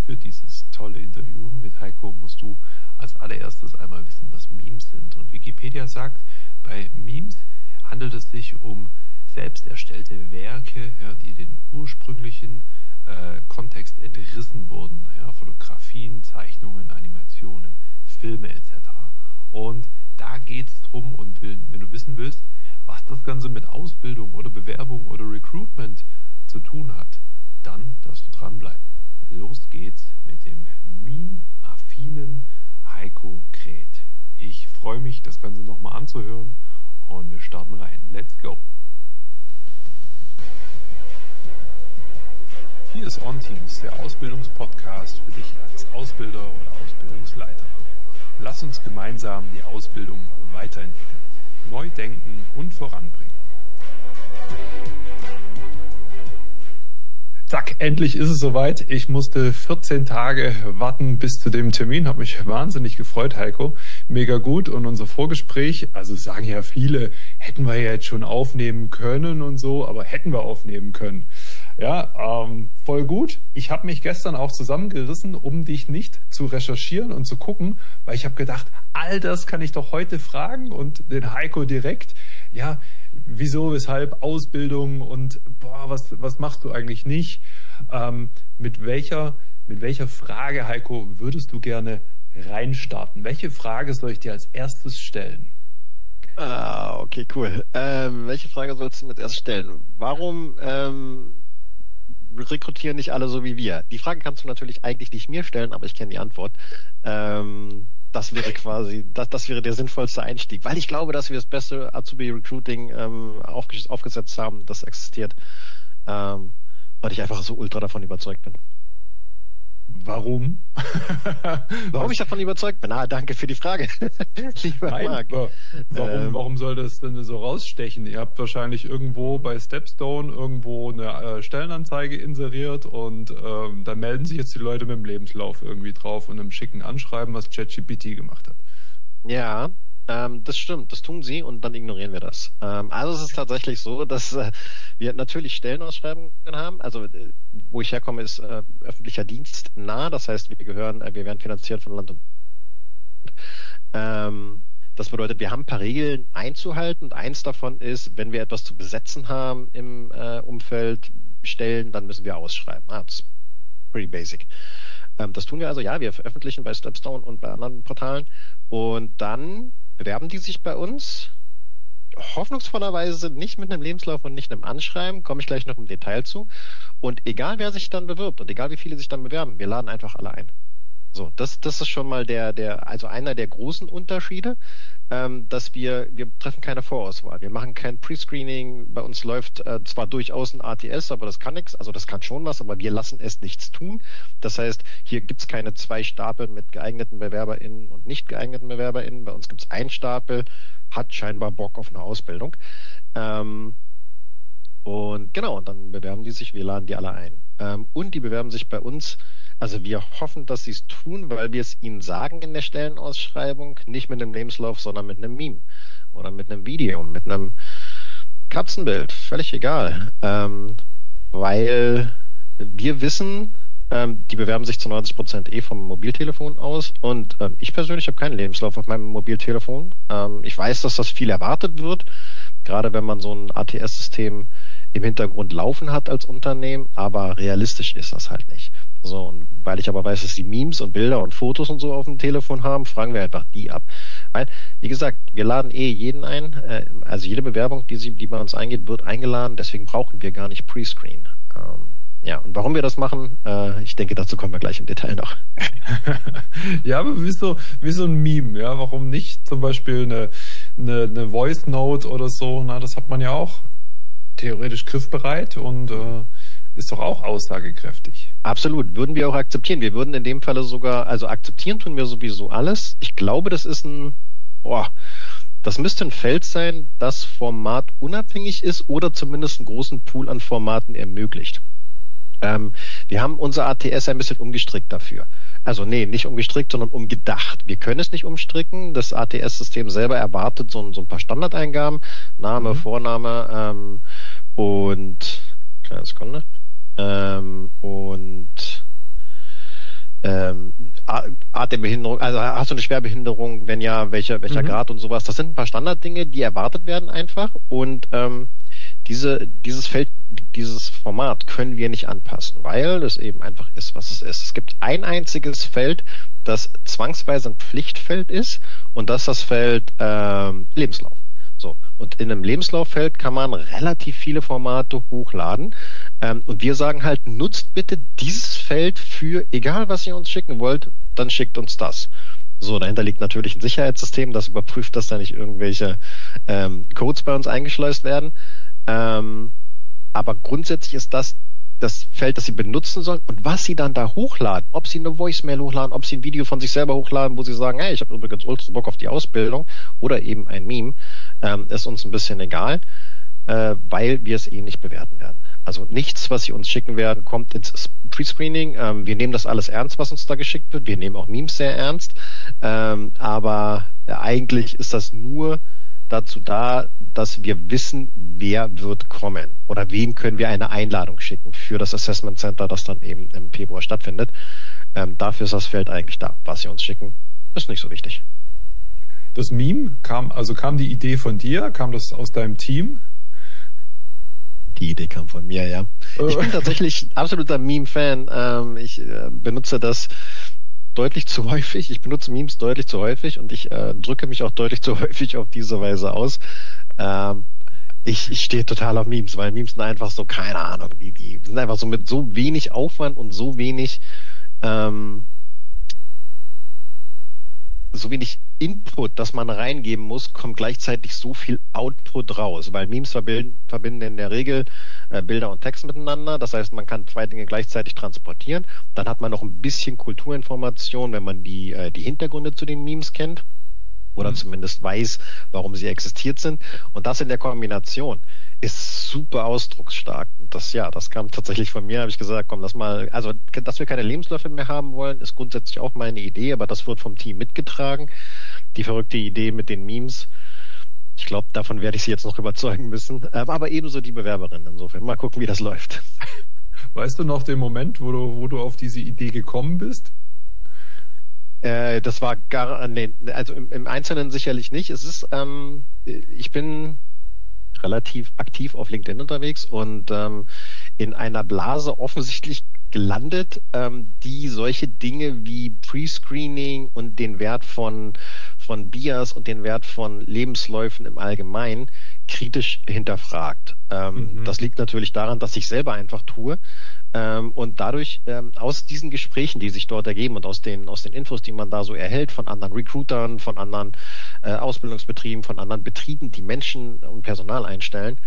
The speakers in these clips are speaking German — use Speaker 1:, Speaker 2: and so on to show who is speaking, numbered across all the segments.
Speaker 1: Für dieses tolle Interview mit Heiko musst du als allererstes einmal wissen, was Memes sind. Und Wikipedia sagt, bei Memes handelt es sich um selbst erstellte Werke, ja, die den ursprünglichen Kontext entrissen wurden. Ja, Fotografien, Zeichnungen, Animationen, Filme etc. Und da geht's drum, und wenn du wissen willst, was das Ganze mit Ausbildung oder Bewerbung oder Recruitment zu tun hat, dann darfst du dranbleiben. Los geht's mit dem Meme-affinen Heiko Kret. Ich freue mich, das Ganze nochmal anzuhören, und wir starten rein. Let's go! Hier ist OnTeams, der Ausbildungspodcast für dich als Ausbilder oder Ausbildungsleiter. Lass uns gemeinsam die Ausbildung weiterentwickeln, neu denken und voranbringen. Zack, endlich ist es soweit. Ich musste 14 Tage warten bis zu dem Termin. Habe mich wahnsinnig gefreut, Heiko. Mega gut. Und unser Vorgespräch, also sagen ja viele, hätten wir ja jetzt schon aufnehmen können und so, aber hätten wir aufnehmen können. Ja, voll gut. Ich habe mich gestern auch zusammengerissen, um dich nicht zu recherchieren und zu gucken, weil ich habe gedacht, all das kann ich doch heute fragen, und den Heiko direkt. Ja, wieso, weshalb, Ausbildung und was machst du eigentlich nicht? Mit welcher Frage, Heiko, würdest du gerne reinstarten? Welche Frage soll ich dir als erstes stellen?
Speaker 2: Okay, cool. Welche Frage sollst du mir erst stellen? Warum rekrutieren nicht alle so wie wir? Die Frage kannst du natürlich eigentlich nicht mir stellen, aber ich kenne die Antwort. Das wäre quasi, das wäre der sinnvollste Einstieg, weil ich glaube, dass wir das beste Azubi-Recruiting aufgesetzt haben, das existiert, weil ich einfach so ultra davon überzeugt bin.
Speaker 1: Warum?
Speaker 2: Warum ich davon überzeugt bin? Danke für die Frage. Lieber Marc.
Speaker 1: Warum soll das denn so rausstechen? Ihr habt wahrscheinlich irgendwo bei Stepstone irgendwo eine Stellenanzeige inseriert, und da melden sich jetzt die Leute mit dem Lebenslauf irgendwie drauf und einem schicken Anschreiben, was ChatGPT gemacht hat.
Speaker 2: Ja, das stimmt, das tun sie, und dann ignorieren wir das. Also es ist tatsächlich so, dass wir natürlich Stellenausschreibungen haben. Also wo ich herkomme, ist öffentlicher Dienst nah. Das heißt, wir werden finanziert von Land und das bedeutet, wir haben ein paar Regeln einzuhalten, und eins davon ist, wenn wir etwas zu besetzen haben im Umfeld Stellen, dann müssen wir ausschreiben. Das ist pretty basic. Das tun wir also, ja, wir veröffentlichen bei Stepstone und bei anderen Portalen, und dann bewerben die sich bei uns, hoffnungsvollerweise nicht mit einem Lebenslauf und nicht einem Anschreiben, komme ich gleich noch im Detail zu. Und egal wer sich dann bewirbt und egal wie viele sich dann bewerben, wir laden einfach alle ein. So, das ist schon mal also einer der großen Unterschiede, dass wir treffen keine Vorauswahl. Wir machen kein Pre-Screening. Bei uns läuft zwar durchaus ein ATS, aber das kann nichts. Also das kann schon was, aber wir lassen es nichts tun. Das heißt, hier gibt's keine 2 Stapel mit geeigneten BewerberInnen und nicht geeigneten BewerberInnen. Bei uns gibt's einen Stapel, hat scheinbar Bock auf eine Ausbildung. Und genau, und dann bewerben die sich, wir laden die alle ein. Und die bewerben sich bei uns. Also wir hoffen, dass sie es tun, weil wir es ihnen sagen in der Stellenausschreibung, nicht mit einem Lebenslauf, sondern mit einem Meme oder mit einem Video, mit einem Katzenbild, völlig egal. Weil wir wissen, die bewerben sich zu 90% vom Mobiltelefon aus, und ich persönlich habe keinen Lebenslauf auf meinem Mobiltelefon. Ich weiß, dass das viel erwartet wird, gerade wenn man so ein ATS-System im Hintergrund laufen hat als Unternehmen, aber realistisch ist das halt nicht. So, und weil ich aber weiß, dass sie Memes und Bilder und Fotos und so auf dem Telefon haben, fragen wir einfach die ab. Weil, wie gesagt, wir laden jeden ein, also jede Bewerbung, die bei uns eingeht, wird eingeladen, deswegen brauchen wir gar nicht Pre-Screen. Ja, und warum wir das machen, ich denke, dazu kommen wir gleich im Detail noch.
Speaker 1: Ja, aber wie so ein Meme, ja, warum nicht zum Beispiel eine Voice Note oder so, das hat man ja auch theoretisch griffbereit und ist doch auch aussagekräftig.
Speaker 2: Absolut, würden wir auch akzeptieren. Wir würden in dem Falle sogar, also akzeptieren tun wir sowieso alles. Ich glaube, das müsste ein Feld sein, das formatunabhängig ist oder zumindest einen großen Pool an Formaten ermöglicht. Wir haben unser ATS ein bisschen umgestrickt dafür. Also nicht umgestrickt, sondern umgedacht. Wir können es nicht umstricken. Das ATS-System selber erwartet so ein paar Standardeingaben. Name, Vorname und kleine Sekunde. Und Art der Behinderung, also hast du eine Schwerbehinderung, wenn ja, welcher Grad und sowas. Das sind ein paar Standarddinge, die erwartet werden einfach. Und dieses Format können wir nicht anpassen, weil es eben einfach ist, was es ist. Es gibt ein einziges Feld, das zwangsweise ein Pflichtfeld ist, und das ist das Feld Lebenslauf. So. Und in einem Lebenslauffeld kann man relativ viele Formate hochladen. Und wir sagen halt, nutzt bitte dieses Feld für, egal was ihr uns schicken wollt, dann schickt uns das. So, dahinter liegt natürlich ein Sicherheitssystem, das überprüft, dass da nicht irgendwelche Codes bei uns eingeschleust werden. Aber grundsätzlich ist das Feld, das Sie benutzen sollen, und was Sie dann da hochladen, ob Sie eine Voicemail hochladen, ob Sie ein Video von sich selber hochladen, wo Sie sagen, hey, ich habe übrigens ultra Bock auf die Ausbildung, oder eben ein Meme, ist uns ein bisschen egal, weil wir es nicht bewerten werden. Also nichts, was Sie uns schicken werden, kommt ins Prescreening. Wir nehmen das alles ernst, was uns da geschickt wird. Wir nehmen auch Memes sehr ernst. Aber eigentlich ist das nur dazu da, dass wir wissen, wer wird kommen oder wem können wir eine Einladung schicken für das Assessment Center, das dann eben im Februar stattfindet. Dafür ist das Feld eigentlich da. Was Sie uns schicken, ist nicht so wichtig.
Speaker 3: Das Meme kam die Idee von dir? Kam das aus deinem Team?
Speaker 2: Die Idee kam von mir, ja. Ich bin tatsächlich absoluter Meme-Fan. Ich benutze das deutlich zu häufig. Ich benutze Memes deutlich zu häufig, und ich drücke mich auch deutlich zu häufig auf diese Weise aus. Ich stehe total auf Memes, weil Memes sind einfach so, keine Ahnung, die sind einfach so mit so wenig Aufwand und so wenig Input, das man reingeben muss, kommt gleichzeitig so viel Output raus, weil Memes verbinden in der Regel Bilder und Text miteinander. Das heißt, man kann zwei Dinge gleichzeitig transportieren. Dann hat man noch ein bisschen Kulturinformation, wenn man die Hintergründe zu den Memes kennt oder zumindest weiß, warum sie existiert sind. Und das in der Kombination ist super ausdrucksstark. Und das kam tatsächlich von mir, habe ich gesagt, komm, dass wir keine Lebensläufe mehr haben wollen, ist grundsätzlich auch meine Idee, aber das wird vom Team mitgetragen. Die verrückte Idee mit den Memes, ich glaube, davon werde ich Sie jetzt noch überzeugen müssen, aber ebenso die Bewerberin. Insofern mal gucken, wie das läuft.
Speaker 3: Weißt du noch den Moment, wo du auf diese Idee gekommen bist?
Speaker 2: Das war also im Einzelnen sicherlich nicht. Es ist, ich bin relativ aktiv auf LinkedIn unterwegs und in einer Blase offensichtlich gelandet, die solche Dinge wie Prescreening und den Wert von Bias und den Wert von Lebensläufen im Allgemeinen kritisch hinterfragt. Das liegt natürlich daran, dass ich selber einfach tue. Und dadurch aus diesen Gesprächen, die sich dort ergeben und aus den Infos, die man da so erhält von anderen Recruitern, von anderen Ausbildungsbetrieben, von anderen Betrieben, die Menschen und Personal einstellen,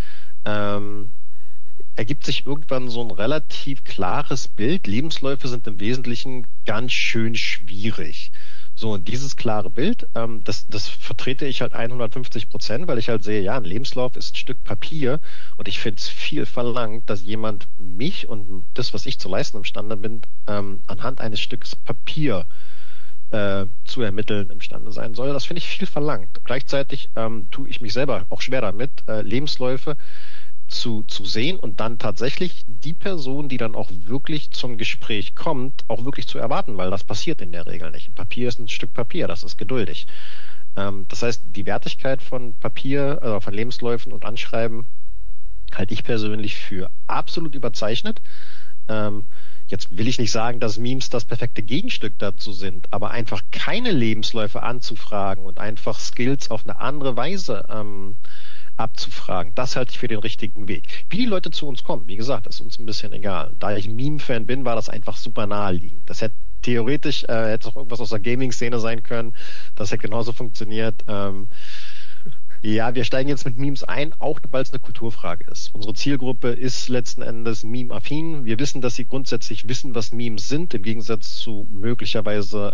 Speaker 2: ergibt sich irgendwann so ein relativ klares Bild. Lebensläufe sind im Wesentlichen ganz schön schwierig. So, und dieses klare Bild, das vertrete ich halt 150%, weil ich halt sehe, ja, ein Lebenslauf ist ein Stück Papier, und ich finde es viel verlangt, dass jemand mich und das, was ich zu leisten imstande bin, anhand eines Stücks Papier zu ermitteln imstande sein soll. Das finde ich viel verlangt. Gleichzeitig tue ich mich selber auch schwer damit, Lebensläufe zu sehen und dann tatsächlich die Person, die dann auch wirklich zum Gespräch kommt, auch wirklich zu erwarten, weil das passiert in der Regel nicht. Papier ist ein Stück Papier, das ist geduldig. Das heißt, die Wertigkeit von Papier, von Lebensläufen und Anschreiben halte ich persönlich für absolut überzeichnet. Jetzt will ich nicht sagen, dass Memes das perfekte Gegenstück dazu sind, aber einfach keine Lebensläufe anzufragen und einfach Skills auf eine andere Weise abzufragen, das halte ich für den richtigen Weg. Wie die Leute zu uns kommen, wie gesagt, ist uns ein bisschen egal. Da ich Meme-Fan bin, war das einfach super naheliegend. Das hätte theoretisch hätte auch irgendwas aus der Gaming-Szene sein können. Das hätte genauso funktioniert. Ja, wir steigen jetzt mit Memes ein, auch weil es eine Kulturfrage ist. Unsere Zielgruppe ist letzten Endes Meme-affin. Wir wissen, dass sie grundsätzlich wissen, was Memes sind, im Gegensatz zu möglicherweise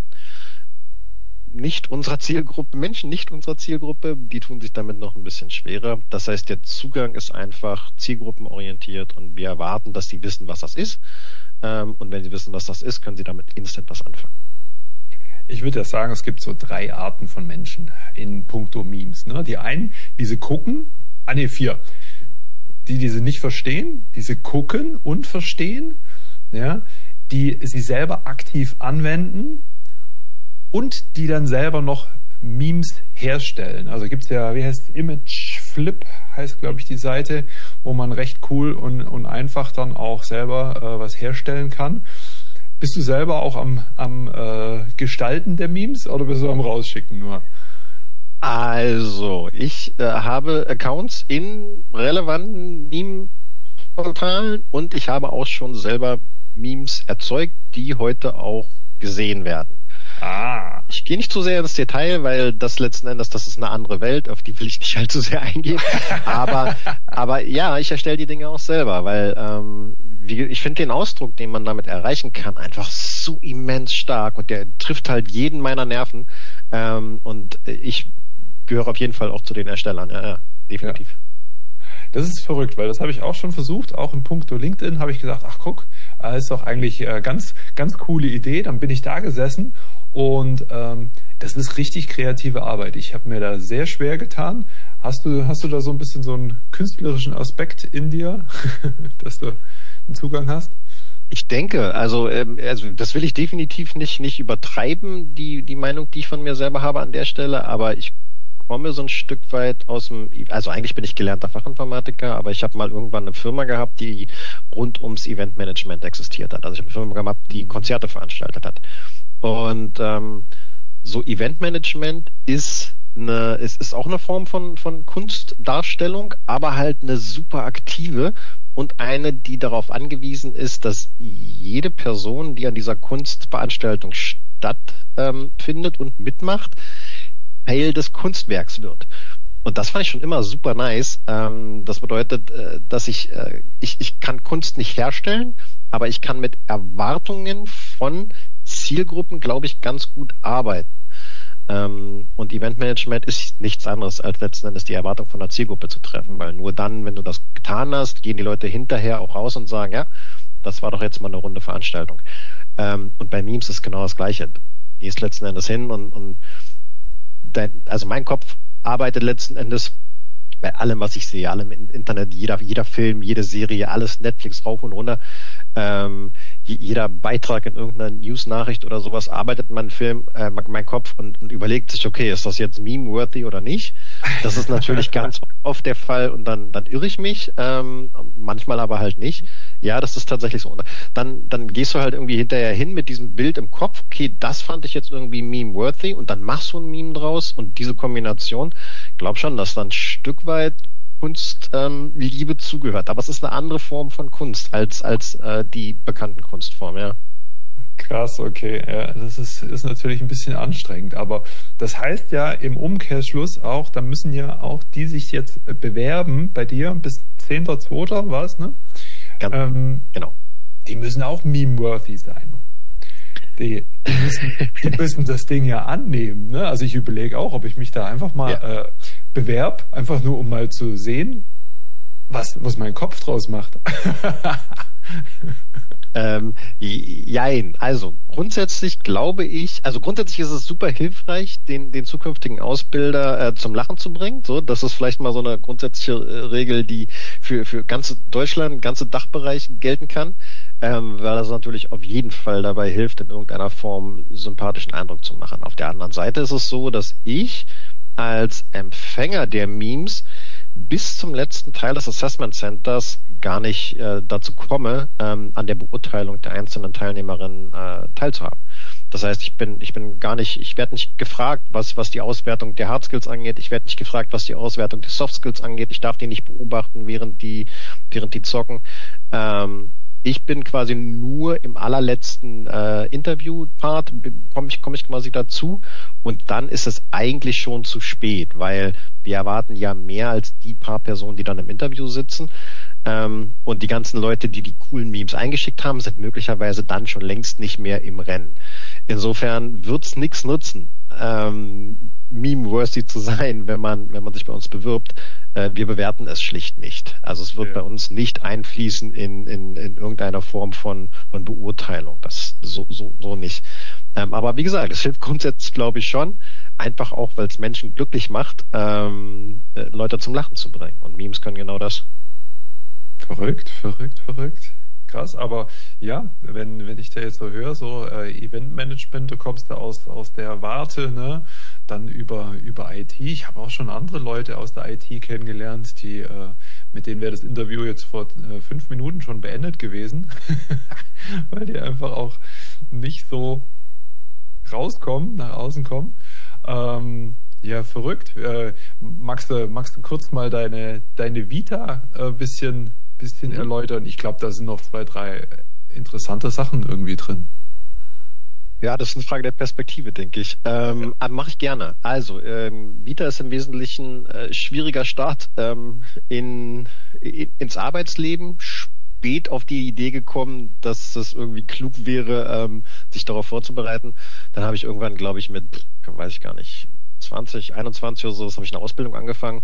Speaker 2: Menschen nicht unserer Zielgruppe, die tun sich damit noch ein bisschen schwerer. Das heißt, der Zugang ist einfach zielgruppenorientiert, und wir erwarten, dass sie wissen, was das ist. Und wenn sie wissen, was das ist, können sie damit instant was anfangen.
Speaker 3: Ich würde ja sagen, es gibt so 3 Arten von Menschen in puncto Memes. Ne? Die einen, diese gucken, 4. Die sie nicht verstehen, diese gucken und verstehen. Ja, die sie selber aktiv anwenden und die dann selber noch Memes herstellen. Also gibt's ja, wie heißt es, Image Flip heißt, glaube ich, die Seite, wo man recht cool und einfach dann auch selber was herstellen kann. Bist du selber auch am Gestalten der Memes oder bist du am Rausschicken nur?
Speaker 2: Also, ich habe Accounts in relevanten Meme-Portalen und ich habe auch schon selber Memes erzeugt, die heute auch gesehen werden.
Speaker 3: Ah.
Speaker 2: Ich gehe nicht zu sehr ins Detail, weil das letzten Endes, das ist eine andere Welt, auf die will ich nicht allzu sehr eingehen. Aber ja, ich erstelle die Dinge auch selber, weil ich finde den Ausdruck, den man damit erreichen kann, einfach so immens stark und der trifft halt jeden meiner Nerven. Und ich gehöre auf jeden Fall auch zu den Erstellern. Ja, definitiv.
Speaker 3: Ja. Das ist verrückt, weil das habe ich auch schon versucht. Auch in puncto LinkedIn habe ich gedacht, ach guck, ist doch eigentlich ganz, ganz coole Idee. Dann bin ich da gesessen und das ist richtig kreative Arbeit. Ich habe mir da sehr schwer getan. Hast du da so ein bisschen so einen künstlerischen Aspekt in dir, dass du einen Zugang hast?
Speaker 2: Ich denke, also das will ich definitiv nicht übertreiben, die Meinung, die ich von mir selber habe an der Stelle, aber ich komme so ein Stück weit also eigentlich bin ich gelernter Fachinformatiker, aber ich habe mal irgendwann eine Firma gehabt, die rund ums Eventmanagement existiert hat. Also ich habe eine Firma gehabt, die Konzerte veranstaltet hat. Und so Eventmanagement ist auch eine Form von Kunstdarstellung, aber halt eine super aktive und eine, die darauf angewiesen ist, dass jede Person, die an dieser Kunstveranstaltung stattfindet und mitmacht, Teil des Kunstwerks wird. Und das fand ich schon immer super nice. Das bedeutet, dass ich kann Kunst nicht herstellen, aber ich kann mit Erwartungen von Zielgruppen, glaube ich, ganz gut arbeiten. Und Eventmanagement ist nichts anderes, als letzten Endes die Erwartung von einer Zielgruppe zu treffen, weil nur dann, wenn du das getan hast, gehen die Leute hinterher auch raus und sagen, ja, das war doch jetzt mal eine runde Veranstaltung. Und bei Memes ist genau das Gleiche. Du gehst letzten Endes hin und also mein Kopf arbeitet letzten Endes bei allem, was ich sehe, allem im Internet, jeder Film, jede Serie, alles Netflix rauf und runter, jeder Beitrag in irgendeiner News-Nachricht oder sowas, arbeitet mein Kopf und überlegt sich, okay, ist das jetzt meme-worthy oder nicht? Das ist natürlich ganz oft der Fall und dann irre ich mich, manchmal aber halt nicht. Ja, das ist tatsächlich so. Und dann gehst du halt irgendwie hinterher hin mit diesem Bild im Kopf, okay, das fand ich jetzt irgendwie meme-worthy und dann machst du ein Meme draus und diese Kombination, ich glaube schon, dass dann ein Stück weit Kunstliebe zugehört. Aber es ist eine andere Form von Kunst als die bekannten Kunstformen, ja.
Speaker 3: Krass, okay. Ja, das ist natürlich ein bisschen anstrengend, aber das heißt ja im Umkehrschluss auch, da müssen ja auch die sich jetzt bewerben bei dir bis 10.2. war es, ne?
Speaker 2: Genau.
Speaker 3: Die müssen auch meme-worthy sein. Die müssen das Ding ja annehmen, ne? Also ich überlege auch, ob ich mich da einfach mal bewerb, einfach nur um mal zu sehen, was mein Kopf draus macht.
Speaker 2: Jein. Also grundsätzlich glaube ich, grundsätzlich ist es super hilfreich, den zukünftigen Ausbilder zum Lachen zu bringen. So, das ist vielleicht mal so eine grundsätzliche Regel, die für ganze Deutschland, ganze Dachbereich gelten kann, weil das natürlich auf jeden Fall dabei hilft, in irgendeiner Form sympathischen Eindruck zu machen. Auf der anderen Seite ist es so, dass ich als Empfänger der Memes bis zum letzten Teil des Assessment Centers gar nicht dazu komme, an der Beurteilung der einzelnen Teilnehmerinnen teilzuhaben. Das heißt, ich werde nicht gefragt, was die Auswertung der Hard Skills angeht. Ich werde nicht gefragt, was die Auswertung der Soft Skills angeht. Ich darf die nicht beobachten, während die zocken. Ich bin quasi nur im allerletzten Interview-Part, komme ich quasi dazu und dann ist es eigentlich schon zu spät, weil wir erwarten ja mehr als die paar Personen, die dann im Interview sitzen und die ganzen Leute, die coolen Memes eingeschickt haben, sind möglicherweise dann schon längst nicht mehr im Rennen. Insofern wird's nichts nutzen, meme-worthy zu sein, wenn man sich bei uns bewirbt. Wir bewerten es schlicht nicht. Also es wird bei uns nicht einfließen in irgendeiner Form von Beurteilung. Das so nicht. Aber wie gesagt, es hilft grundsätzlich, glaube ich, schon, einfach auch, weil es Menschen glücklich macht, Leute zum Lachen zu bringen. Und Memes können genau das.
Speaker 3: Verrückt. krass. Aber ja, wenn ich da jetzt so höre, so Eventmanagement, du kommst da aus der Warte, ne? Dann über IT. Ich habe auch schon andere Leute aus der IT kennengelernt, die mit denen wäre das Interview jetzt vor 5 Minuten schon beendet gewesen, weil die einfach auch nicht so rauskommen, nach außen kommen. Ja, verrückt. Magst du kurz mal deine Vita bisschen erläutern? Ich glaube, da sind noch 2, 3 interessante Sachen irgendwie drin.
Speaker 2: Ja, das ist eine Frage der Perspektive, denke ich. Aber mache ich gerne. Also, Vita ist im Wesentlichen schwieriger Start ins Arbeitsleben. Spät auf die Idee gekommen, dass es irgendwie klug wäre, sich darauf vorzubereiten. Dann habe ich irgendwann, glaube ich, weiß ich gar nicht, 20, 21 oder so, habe ich eine Ausbildung angefangen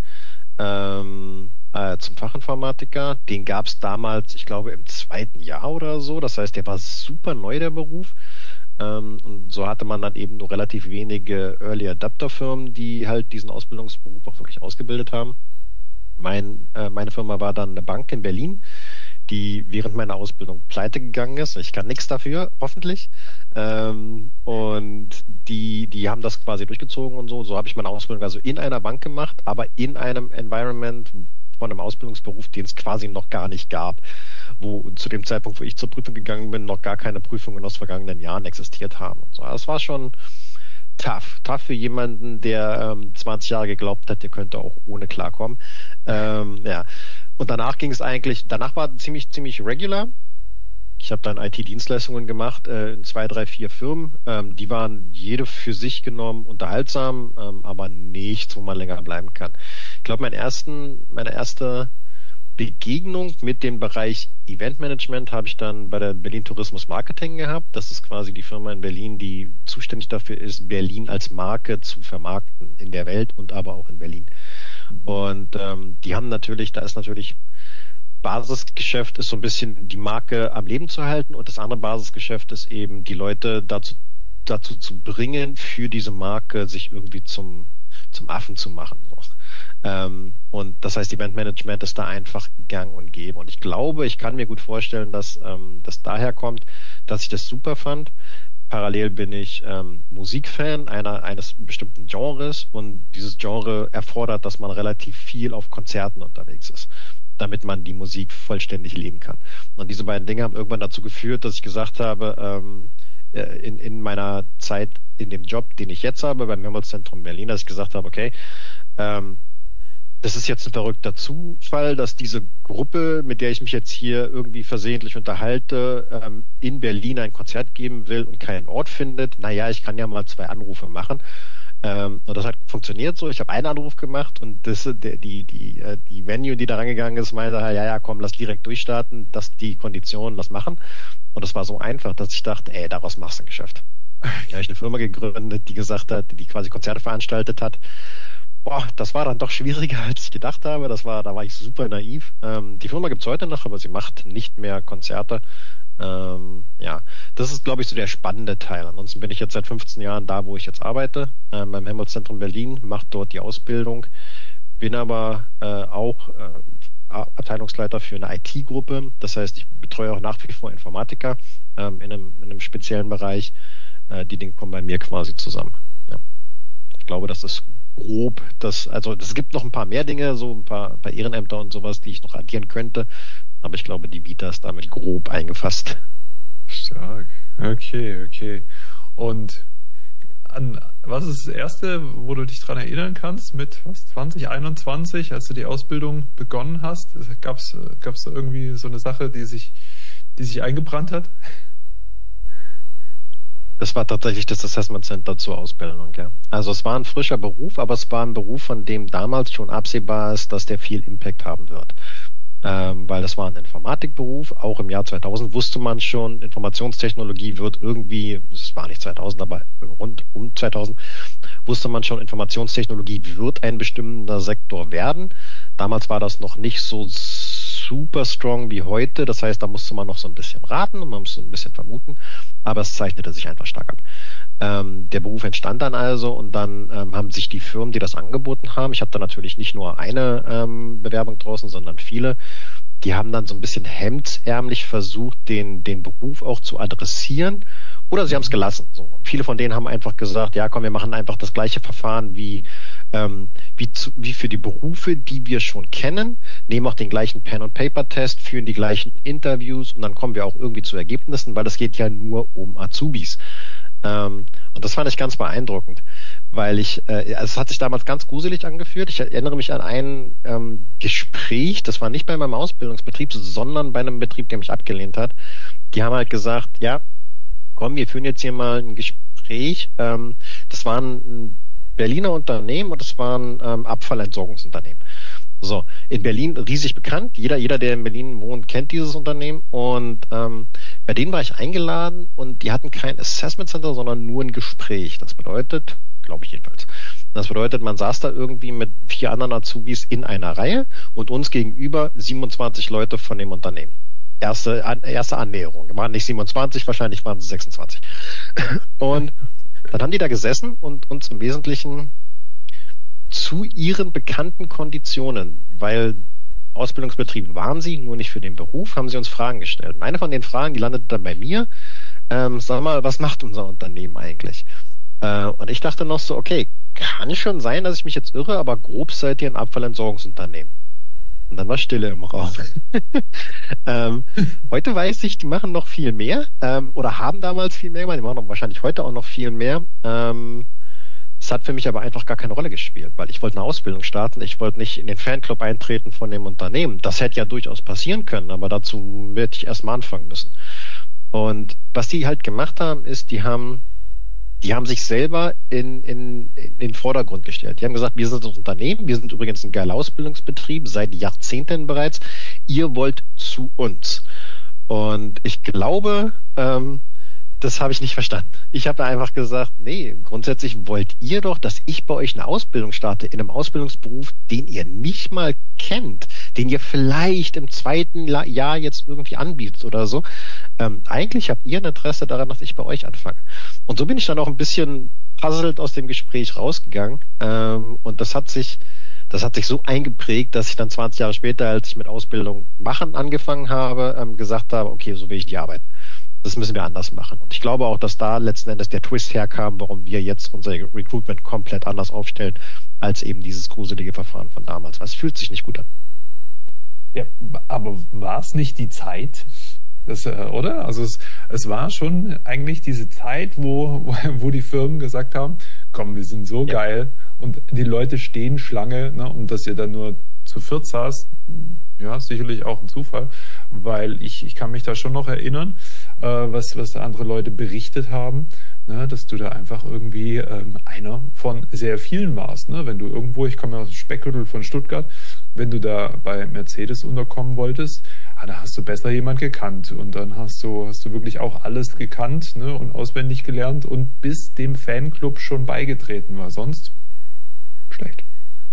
Speaker 2: zum Fachinformatiker. Den gab es damals, ich glaube, im 2. Jahr oder so. Das heißt, der war super neu, der Beruf. Und so hatte man dann eben nur relativ wenige Early Adapter Firmen, die halt diesen Ausbildungsberuf auch wirklich ausgebildet haben. Meine Firma war dann eine Bank in Berlin, die während meiner Ausbildung pleite gegangen ist. Ich kann nichts dafür, hoffentlich. Und die haben das quasi durchgezogen und so. So habe ich meine Ausbildung also in einer Bank gemacht, aber in einem Environment von einem Ausbildungsberuf, den es quasi noch gar nicht gab, wo zu dem Zeitpunkt, wo ich zur Prüfung gegangen bin, noch gar keine Prüfungen aus vergangenen Jahren existiert haben. Und so. Das war schon tough für jemanden, der 20 Jahre geglaubt hat, der könnte auch ohne klarkommen. Ja. Und danach war ziemlich regular. Ich habe dann IT-Dienstleistungen gemacht in 2, 3, 4 Firmen. Die waren jede für sich genommen unterhaltsam, aber nichts, wo man länger bleiben kann. Ich glaube, meine erste Begegnung mit dem Bereich Eventmanagement habe ich dann bei der Berlin Tourismus Marketing gehabt. Das ist quasi die Firma in Berlin, die zuständig dafür ist, Berlin als Marke zu vermarkten in der Welt und aber auch in Berlin. Und die haben natürlich, da ist natürlich Basisgeschäft ist so ein bisschen die Marke am Leben zu halten und das andere Basisgeschäft ist eben die Leute dazu zu bringen, für diese Marke sich irgendwie zum Affen zu machen. Und das heißt, Eventmanagement ist da einfach gang und gäbe. Und ich kann mir gut vorstellen, dass das daher kommt, dass ich das super fand. Parallel bin ich Musikfan eines bestimmten Genres und dieses Genre erfordert, dass man relativ viel auf Konzerten unterwegs ist, damit man die Musik vollständig leben kann. Und diese beiden Dinge haben irgendwann dazu geführt, dass ich gesagt habe, in meiner Zeit in dem Job, den ich jetzt habe, beim Helmholtz-Zentrum Berlin, dass ich gesagt habe, okay, das ist jetzt ein verrückter Zufall, dass diese Gruppe, mit der ich mich jetzt hier irgendwie versehentlich unterhalte, in Berlin ein Konzert geben will und keinen Ort findet. Naja, ich kann ja mal 2 Anrufe machen. Und das hat funktioniert so. Ich habe einen Anruf gemacht und die Venue, die da rangegangen ist, meinte, ja, komm, lass direkt durchstarten, die Konditionen, lass machen. Und das war so einfach, dass ich dachte, daraus machst du ein Geschäft. Da habe ich eine Firma gegründet, die gesagt hat, die quasi Konzerte veranstaltet hat. Boah, das war dann doch schwieriger, als ich gedacht habe. Da war ich super naiv. Die Firma gibt's heute noch, aber sie macht nicht mehr Konzerte. Ja, das ist, glaube ich, so der spannende Teil. Ansonsten bin ich jetzt seit 15 Jahren da, wo ich jetzt arbeite, beim Helmholtz-Zentrum Berlin, mache dort die Ausbildung, bin aber auch Abteilungsleiter für eine IT-Gruppe. Das heißt, ich betreue auch nach wie vor Informatiker in einem speziellen Bereich. Die Dinge kommen bei mir quasi zusammen. Ja. Ich glaube, das ist grob es gibt noch ein paar mehr Dinge, so ein paar Ehrenämter und sowas, die ich noch addieren könnte. Aber ich glaube, die Vita ist damit grob eingefasst.
Speaker 3: Stark. Okay. Und was ist das Erste, wo du dich dran erinnern kannst, mit 2021, als du die Ausbildung begonnen hast? Gab's da irgendwie so eine Sache, die sich eingebrannt hat?
Speaker 2: Das war tatsächlich das Assessment Center zur Ausbildung, ja. Also es war ein frischer Beruf, aber es war ein Beruf, von dem damals schon absehbar ist, dass der viel Impact haben wird. Weil das war ein Informatikberuf. Auch im Jahr 2000 wusste man schon, Informationstechnologie wird irgendwie, es war nicht 2000, aber rund um 2000, wusste man schon, Informationstechnologie wird ein bestimmter Sektor werden. Damals war das noch nicht so super strong wie heute. Das heißt, da musste man noch so ein bisschen raten und man musste ein bisschen vermuten, aber es zeichnete sich einfach stark ab. Der Beruf entstand dann also und dann haben sich die Firmen, die das angeboten haben, ich hatte natürlich nicht nur eine Bewerbung draußen, sondern viele, die haben dann so ein bisschen hemdsärmlich versucht, den Beruf auch zu adressieren. Oder sie haben es gelassen. So. Viele von denen haben einfach gesagt, ja komm, wir machen einfach das gleiche Verfahren wie für die Berufe, die wir schon kennen, nehmen auch den gleichen Pen-and-Paper-Test, führen die gleichen Interviews und dann kommen wir auch irgendwie zu Ergebnissen, weil es geht ja nur um Azubis. Und das fand ich ganz beeindruckend, weil es hat sich damals ganz gruselig angefühlt. Ich erinnere mich an ein Gespräch, das war nicht bei meinem Ausbildungsbetrieb, sondern bei einem Betrieb, der mich abgelehnt hat. Die haben halt gesagt, ja, komm, wir führen jetzt hier mal ein Gespräch. Das war ein Berliner Unternehmen und das war ein Abfallentsorgungsunternehmen. So, in Berlin riesig bekannt. Jeder, der in Berlin wohnt, kennt dieses Unternehmen. Und bei denen war ich eingeladen und die hatten kein Assessment Center, sondern nur ein Gespräch. Das bedeutet, glaube ich jedenfalls, das bedeutet, man saß da irgendwie mit 4 anderen Azubis in einer Reihe und uns gegenüber 27 Leute von dem Unternehmen. Erste Annäherung. Waren nicht 27, wahrscheinlich waren es 26. Und dann haben die da gesessen und uns im Wesentlichen zu ihren bekannten Konditionen, weil Ausbildungsbetrieb waren sie, nur nicht für den Beruf, haben sie uns Fragen gestellt. Und eine von den Fragen, die landete dann bei mir, sag mal, was macht unser Unternehmen eigentlich? Und ich dachte noch so, okay, kann schon sein, dass ich mich jetzt irre, aber grob seid ihr ein Abfallentsorgungsunternehmen. Und dann war Stille im Raum. Heute weiß ich, die machen noch viel mehr oder haben damals viel mehr gemacht. Die machen wahrscheinlich heute auch noch viel mehr. Es hat für mich aber einfach gar keine Rolle gespielt, weil ich wollte eine Ausbildung starten. Ich wollte nicht in den Fanclub eintreten von dem Unternehmen. Das hätte ja durchaus passieren können, aber dazu werde ich erst mal anfangen müssen. Und was die halt gemacht haben, ist, die haben sich selber in den Vordergrund gestellt. Die haben gesagt, wir sind das Unternehmen, wir sind übrigens ein geiler Ausbildungsbetrieb, seit Jahrzehnten bereits. Ihr wollt zu uns. Und ich glaube, das habe ich nicht verstanden. Ich habe da einfach gesagt, nee, grundsätzlich wollt ihr doch, dass ich bei euch eine Ausbildung starte, in einem Ausbildungsberuf, den ihr nicht mal kennt, den ihr vielleicht im 2. Jahr jetzt irgendwie anbietet oder so. Eigentlich habt ihr ein Interesse daran, dass ich bei euch anfange. Und so bin ich dann auch ein bisschen puzzled aus dem Gespräch rausgegangen. Und das hat sich so eingeprägt, dass ich dann 20 Jahre später, als ich mit Ausbildung machen angefangen habe, gesagt habe, okay, so will ich die arbeiten. Das müssen wir anders machen. Und ich glaube auch, dass da letzten Endes der Twist herkam, warum wir jetzt unser Recruitment komplett anders aufstellen, als eben dieses gruselige Verfahren von damals. Weil es fühlt sich nicht gut an.
Speaker 3: Ja, aber war es nicht die Zeit? Oder? Also es war schon eigentlich diese Zeit, wo die Firmen gesagt haben, komm, wir sind so geil und die Leute stehen Schlange, ne, und dass ihr dann nur zu 4 saßt, ja, sicherlich auch ein Zufall, weil ich kann mich da schon noch erinnern, was andere Leute berichtet haben, ne, dass du da einfach irgendwie einer von sehr vielen warst. Ne? Wenn du irgendwo, ich komme ja aus dem Speckgürtel von Stuttgart, wenn du da bei Mercedes unterkommen wolltest, da hast du besser jemand gekannt und dann hast du wirklich auch alles gekannt, ne, und auswendig gelernt und bis dem Fanclub schon beigetreten war. Sonst schlecht.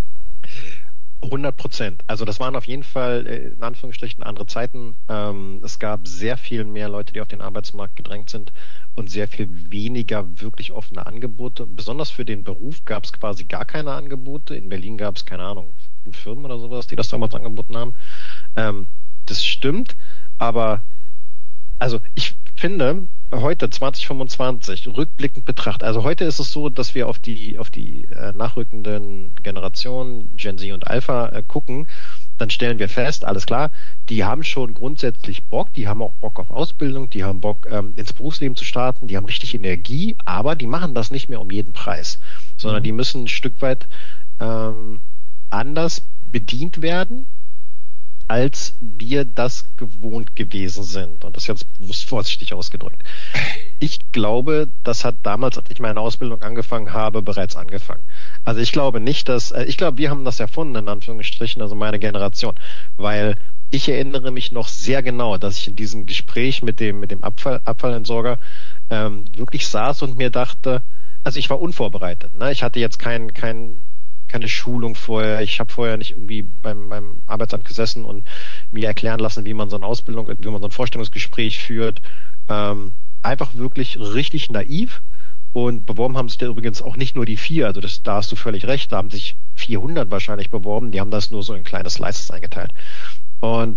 Speaker 2: 100%. Also das waren auf jeden Fall in Anführungsstrichen andere Zeiten. Es gab sehr viel mehr Leute, die auf den Arbeitsmarkt gedrängt sind und sehr viel weniger wirklich offene Angebote. Besonders für den Beruf gab es quasi gar keine Angebote. In Berlin gab es, keine Ahnung, 5 Firmen oder sowas, die das damals angeboten haben. Das stimmt, aber also ich finde, heute 2025 rückblickend betrachtet, also heute ist es so, dass wir auf die nachrückenden Generationen Gen Z und Alpha gucken, dann stellen wir fest, alles klar, die haben schon grundsätzlich Bock, die haben auch Bock auf Ausbildung, die haben Bock ins Berufsleben zu starten, die haben richtig Energie, aber die machen das nicht mehr um jeden Preis, sondern die müssen ein Stück weit anders bedient werden, als wir das gewohnt gewesen sind. Und das ist jetzt bewusst vorsichtig ausgedrückt. Ich glaube, das hat damals, als ich meine Ausbildung angefangen habe, bereits angefangen. Also ich glaube nicht, ich glaube, wir haben das erfunden, in Anführungsstrichen, also meine Generation. Weil ich erinnere mich noch sehr genau, dass ich in diesem Gespräch mit dem Abfallentsorger wirklich saß und mir dachte, also ich war unvorbereitet. Ne? Ich hatte jetzt keine Schulung vorher. Ich habe vorher nicht irgendwie beim Arbeitsamt gesessen und mir erklären lassen, wie man so ein Vorstellungsgespräch führt. Einfach wirklich richtig naiv. Und beworben haben sich da übrigens auch nicht nur die 4. Also da hast du völlig recht. Da haben sich 400 wahrscheinlich beworben. Die haben das nur so in kleine Slices eingeteilt. Und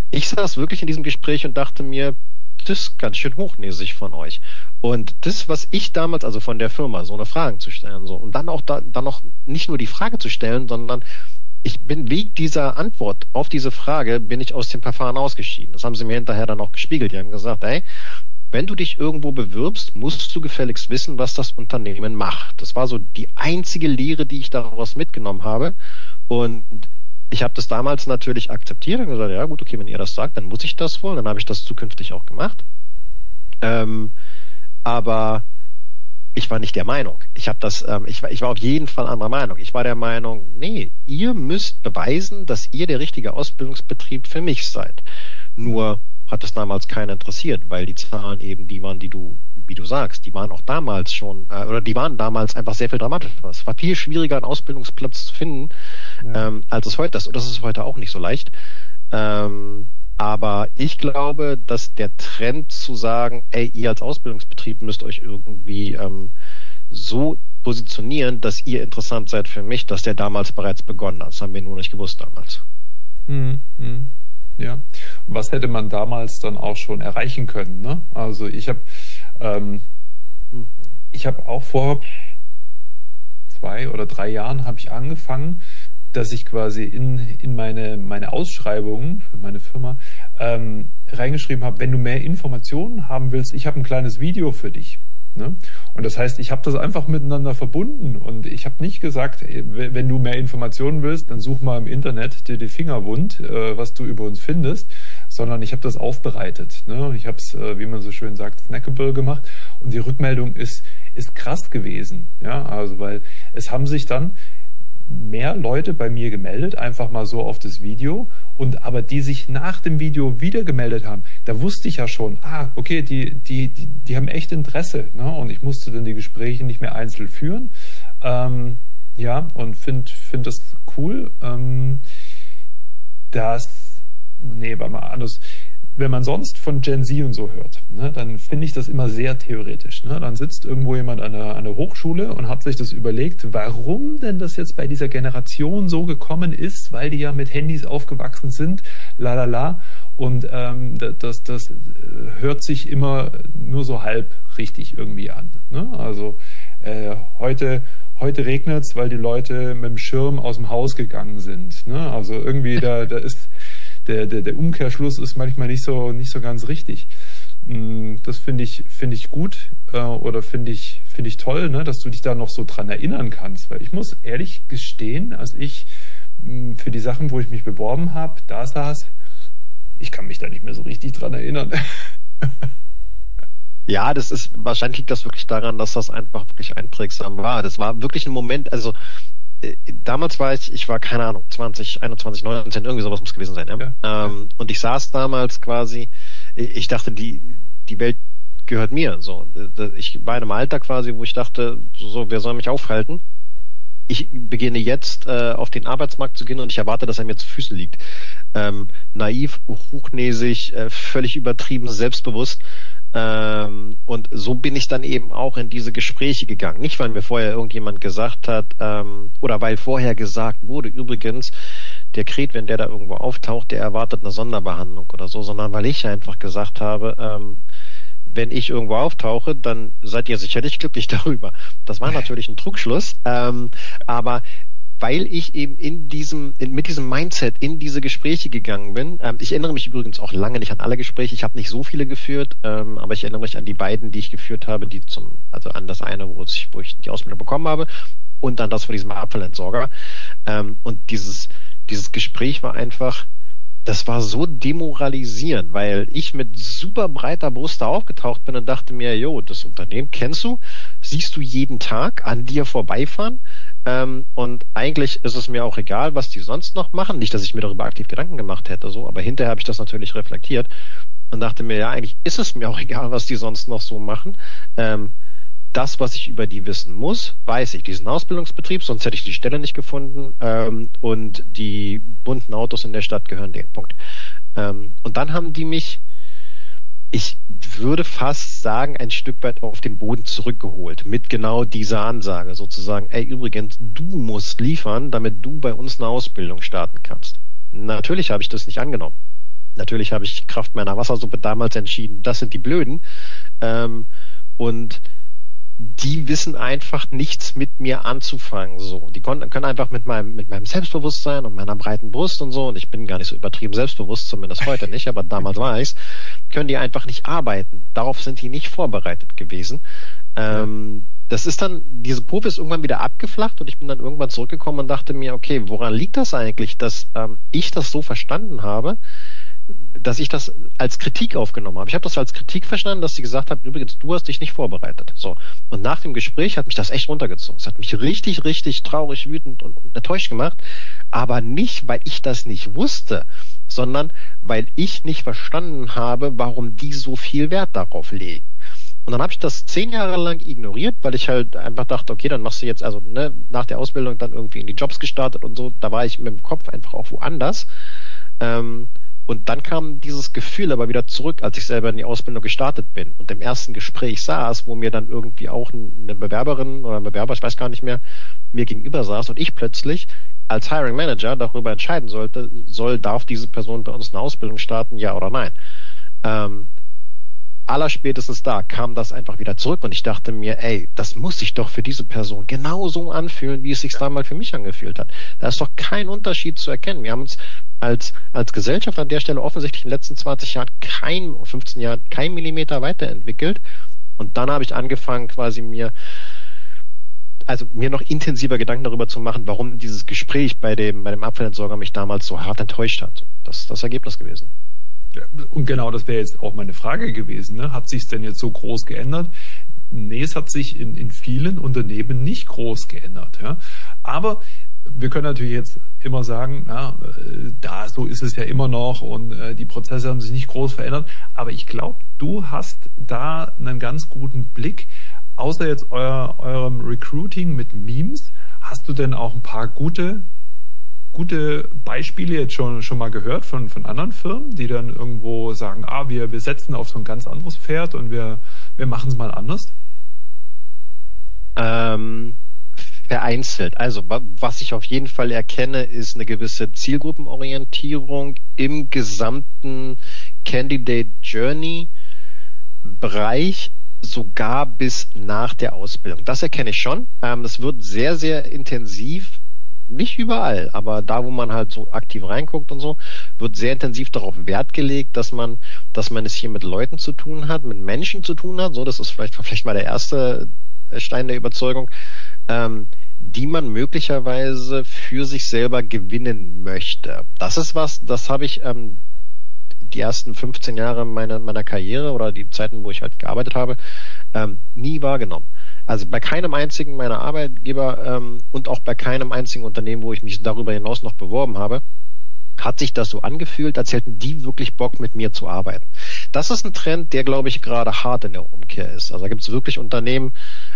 Speaker 2: Ich saß wirklich in diesem Gespräch und dachte mir, das ist ganz schön hochnäsig von euch. Und das, was ich damals, also von der Firma, so eine Frage zu stellen, so, und dann auch dann noch nicht nur die Frage zu stellen, sondern ich bin wegen dieser Antwort auf diese Frage, bin ich aus dem Verfahren ausgeschieden. Das haben sie mir hinterher dann auch gespiegelt. Die haben gesagt, ey, wenn du dich irgendwo bewirbst, musst du gefälligst wissen, was das Unternehmen macht. Das war so die einzige Lehre, die ich daraus mitgenommen habe. Und ich habe das damals natürlich akzeptiert und gesagt, ja gut, okay, wenn ihr das sagt, dann muss ich das wohl. Dann habe ich das zukünftig auch gemacht. Aber ich war nicht der Meinung. Ich war auf jeden Fall anderer Meinung. Ich war der Meinung, nee, ihr müsst beweisen, dass ihr der richtige Ausbildungsbetrieb für mich seid. Nur hat es damals keinen interessiert, weil die Zahlen eben die waren, wie du sagst, die waren auch damals schon, oder die waren damals einfach sehr viel dramatischer. Es war viel schwieriger, einen Ausbildungsplatz zu finden, als es heute ist. Und das ist heute auch nicht so leicht. Aber ich glaube, dass der Trend zu sagen, ey, ihr als Ausbildungsbetrieb müsst euch irgendwie so positionieren, dass ihr interessant seid für mich, dass der damals bereits begonnen hat. Das haben wir nur nicht gewusst damals.
Speaker 3: Ja. Und was hätte man damals dann auch schon erreichen können? Ne? Also ich habe auch vor 2 oder 3 Jahren habe ich angefangen, dass ich quasi in meine Ausschreibungen für meine Firma reingeschrieben habe, wenn du mehr Informationen haben willst, ich habe ein kleines Video für dich. Ne? Und das heißt, ich habe das einfach miteinander verbunden und ich habe nicht gesagt, wenn du mehr Informationen willst, dann such mal im Internet dir die Finger wund, was du über uns findest, sondern ich habe das aufbereitet. Ne? Ich habe es, wie man so schön sagt, snackable gemacht und die Rückmeldung ist krass gewesen. Ja? Also weil es haben sich dann mehr Leute bei mir gemeldet, einfach mal so auf das Video, aber die sich nach dem Video wieder gemeldet haben, da wusste ich ja schon, okay, die haben echt Interesse, ne? Und ich musste dann die Gespräche nicht mehr einzeln führen, und finde das cool, warte mal, anders. Wenn man sonst von Gen Z und so hört, ne, dann finde ich das immer sehr theoretisch. Ne? Dann sitzt irgendwo jemand an der Hochschule und hat sich das überlegt, warum denn das jetzt bei dieser Generation so gekommen ist, weil die ja mit Handys aufgewachsen sind, Und das hört sich immer nur so halb richtig irgendwie an. Ne? Also heute regnet es, weil die Leute mit dem Schirm aus dem Haus gegangen sind. Ne? Also irgendwie da ist der Umkehrschluss ist manchmal nicht so ganz richtig. Das finde ich gut oder finde ich toll, ne, dass du dich da noch so dran erinnern kannst. Weil ich muss ehrlich gestehen, als ich für die Sachen, wo ich mich beworben habe, da saß, ich kann mich da nicht mehr so richtig dran erinnern.
Speaker 2: Ja, wahrscheinlich liegt das wirklich daran, dass das einfach wirklich einprägsam war. Das war wirklich ein Moment, also damals war ich war, keine Ahnung, 20, 21, 19, irgendwie sowas muss gewesen sein. Ja? Und ich saß damals quasi, ich dachte, die Welt gehört mir. So, ich war in einem Alter quasi, wo ich dachte, so, wer soll mich aufhalten? Ich beginne jetzt auf den Arbeitsmarkt zu gehen und ich erwarte, dass er mir zu Füßen liegt. Naiv, hochnäsig, völlig übertrieben, selbstbewusst. Und so bin ich dann eben auch in diese Gespräche gegangen. Nicht, weil mir vorher irgendjemand gesagt hat, oder weil vorher gesagt wurde, übrigens, der Kret, wenn der da irgendwo auftaucht, der erwartet eine Sonderbehandlung oder so, sondern weil ich einfach gesagt habe, wenn ich irgendwo auftauche, dann seid ihr sicherlich glücklich darüber. Das war natürlich ein Trugschluss, aber weil ich eben mit diesem Mindset in diese Gespräche gegangen bin. Ich erinnere mich übrigens auch lange nicht an alle Gespräche. Ich habe nicht so viele geführt, aber ich erinnere mich an die beiden, die ich geführt habe, also an das eine, wo ich die Ausbildung bekommen habe und an das von diesem Abfallentsorger. Und dieses Gespräch war einfach, das war so demoralisierend, weil ich mit super breiter Brust da aufgetaucht bin und dachte mir, das Unternehmen kennst du, siehst du jeden Tag an dir vorbeifahren, und eigentlich ist es mir auch egal, was die sonst noch machen. Nicht, dass ich mir darüber aktiv Gedanken gemacht hätte, so, aber hinterher habe ich das natürlich reflektiert und dachte mir, ja, eigentlich ist es mir auch egal, was die sonst noch so machen. Das, was ich über die wissen muss, weiß ich. Diesen Ausbildungsbetrieb, sonst hätte ich die Stelle nicht gefunden, und die bunten Autos in der Stadt gehören denen. Punkt. Und dann haben die mich, ich würde fast sagen, ein Stück weit auf den Boden zurückgeholt, mit genau dieser Ansage, sozusagen, ey, übrigens, du musst liefern, damit du bei uns eine Ausbildung starten kannst. Natürlich habe ich das nicht angenommen. Natürlich habe ich Kraft meiner Wassersuppe damals entschieden, das sind die Blöden. Und die wissen einfach nichts mit mir anzufangen. So, die können einfach mit meinem Selbstbewusstsein und meiner breiten Brust und so, und ich bin gar nicht so übertrieben selbstbewusst, zumindest heute nicht, aber damals war ich's, können die einfach nicht arbeiten. Darauf sind die nicht vorbereitet gewesen. Das ist dann, diese Kurve ist irgendwann wieder abgeflacht und ich bin dann irgendwann zurückgekommen und dachte mir, okay, woran liegt das eigentlich, dass ich das so verstanden habe, dass ich das als Kritik aufgenommen habe. Ich habe das als Kritik verstanden, dass sie gesagt haben, übrigens, du hast dich nicht vorbereitet. So. Und nach dem Gespräch hat mich das echt runtergezogen. Es hat mich richtig, richtig traurig, wütend und enttäuscht gemacht. Aber nicht, weil ich das nicht wusste, sondern weil ich nicht verstanden habe, warum die so viel Wert darauf legen. Und dann habe ich das 10 Jahre lang ignoriert, weil ich halt einfach dachte, okay, dann machst du jetzt, also nach der Ausbildung dann irgendwie in die Jobs gestartet und so. Da war ich mit dem Kopf einfach auch woanders. Und dann kam dieses Gefühl aber wieder zurück, als ich selber in die Ausbildung gestartet bin und im ersten Gespräch saß, wo mir dann irgendwie auch eine Bewerberin oder ein Bewerber, ich weiß gar nicht mehr, mir gegenüber saß und ich plötzlich als Hiring Manager darüber entscheiden darf diese Person bei uns eine Ausbildung starten, ja oder nein. Allerspätestens da kam das einfach wieder zurück und ich dachte mir, ey, das muss sich doch für diese Person genauso anfühlen, wie es sich damals für mich angefühlt hat. Da ist doch kein Unterschied zu erkennen. Wir haben uns als Gesellschaft an der Stelle offensichtlich in den letzten 20 Jahren 15 Jahren kein Millimeter weiterentwickelt. Und dann habe ich angefangen, quasi mir noch intensiver Gedanken darüber zu machen, warum dieses Gespräch bei dem Abfallentsorger mich damals so hart enttäuscht hat. Das ist das Ergebnis gewesen.
Speaker 3: Ja, und genau, das wäre jetzt auch meine Frage gewesen. Ne? Hat sich es denn jetzt so groß geändert? Nee, es hat sich in vielen Unternehmen nicht groß geändert. Ja? Aber wir können natürlich jetzt immer sagen, so ist es ja immer noch und die Prozesse haben sich nicht groß verändert. Aber ich glaube, du hast da einen ganz guten Blick. Außer jetzt eurem Recruiting mit Memes, hast du denn auch ein paar gute Beispiele jetzt schon mal gehört von anderen Firmen, die dann irgendwo sagen, wir setzen auf so ein ganz anderes Pferd und wir machen es mal anders?
Speaker 2: Vereinzelt. Also was ich auf jeden Fall erkenne, ist eine gewisse Zielgruppenorientierung im gesamten Candidate Journey Bereich, sogar bis nach der Ausbildung. Das erkenne ich schon. Es wird sehr, sehr intensiv, nicht überall, aber da, wo man halt so aktiv reinguckt und so, wird sehr intensiv darauf Wert gelegt, dass man es hier mit Leuten zu tun hat, mit Menschen zu tun hat. So, das ist vielleicht mal der erste Stein der Überzeugung, die man möglicherweise für sich selber gewinnen möchte. Das ist das habe ich die ersten 15 Jahre meiner Karriere oder die Zeiten, wo ich halt gearbeitet habe, nie wahrgenommen. Also bei keinem einzigen meiner Arbeitgeber und auch bei keinem einzigen Unternehmen, wo ich mich darüber hinaus noch beworben habe, hat sich das so angefühlt, als hätten die wirklich Bock, mit mir zu arbeiten. Das ist ein Trend, der, glaube ich, gerade hart in der Umkehr ist. Also da gibt es wirklich Unternehmen,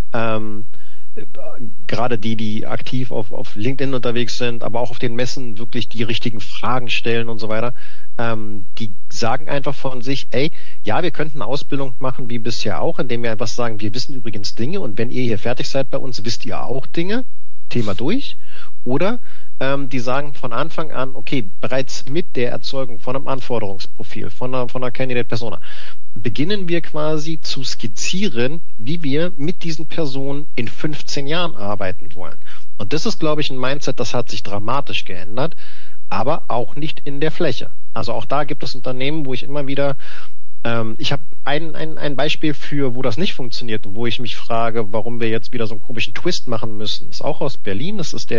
Speaker 2: gerade die aktiv auf LinkedIn unterwegs sind, aber auch auf den Messen wirklich die richtigen Fragen stellen und so weiter, die sagen einfach von sich, ey, ja, wir könnten eine Ausbildung machen wie bisher auch, indem wir einfach sagen, wir wissen übrigens Dinge und wenn ihr hier fertig seid bei uns, wisst ihr auch Dinge, Thema durch. Oder die sagen von Anfang an, okay, bereits mit der Erzeugung von einem Anforderungsprofil, von einer Candidate Persona, beginnen wir quasi zu skizzieren, wie wir mit diesen Personen in 15 Jahren arbeiten wollen. Und das ist, glaube ich, ein Mindset, das hat sich dramatisch geändert, aber auch nicht in der Fläche. Also auch da gibt es Unternehmen, wo ich immer wieder, ich habe ein Beispiel für, wo das nicht funktioniert und wo ich mich frage, warum wir jetzt wieder so einen komischen Twist machen müssen. Das ist auch aus Berlin, das ist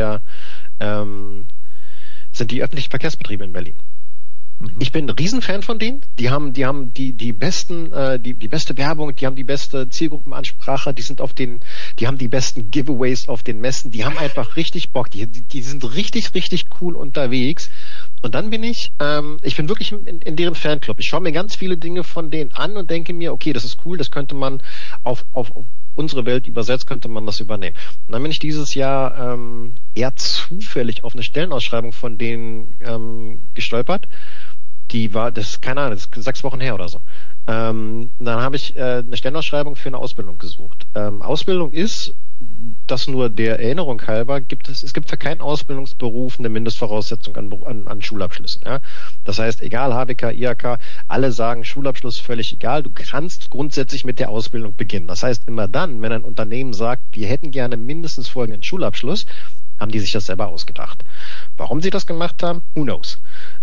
Speaker 2: sind die öffentlichen Verkehrsbetriebe in Berlin. Ich bin ein Riesenfan von denen. Die haben die beste Werbung, die haben die beste Zielgruppenansprache, die haben die besten Giveaways auf den Messen, die haben einfach richtig Bock, die sind richtig, richtig cool unterwegs. Und dann bin ich bin wirklich in deren Fanclub. Ich schaue mir ganz viele Dinge von denen an und denke mir, okay, das ist cool, das könnte man auf unsere Welt übersetzt, könnte man das übernehmen. Und dann bin ich dieses Jahr eher zufällig auf eine Stellenausschreibung von denen gestolpert. Das ist 6 Wochen her oder so. Dann habe ich eine Stellenausschreibung für eine Ausbildung gesucht. Ausbildung ist, das nur der Erinnerung halber, es gibt für keinen Ausbildungsberuf eine Mindestvoraussetzung an Schulabschlüssen. Ja? Das heißt, egal HWK, IHK, alle sagen Schulabschluss völlig egal. Du kannst grundsätzlich mit der Ausbildung beginnen. Das heißt, immer dann, wenn ein Unternehmen sagt, wir hätten gerne mindestens folgenden Schulabschluss, haben die sich das selber ausgedacht. Warum sie das gemacht haben, who knows.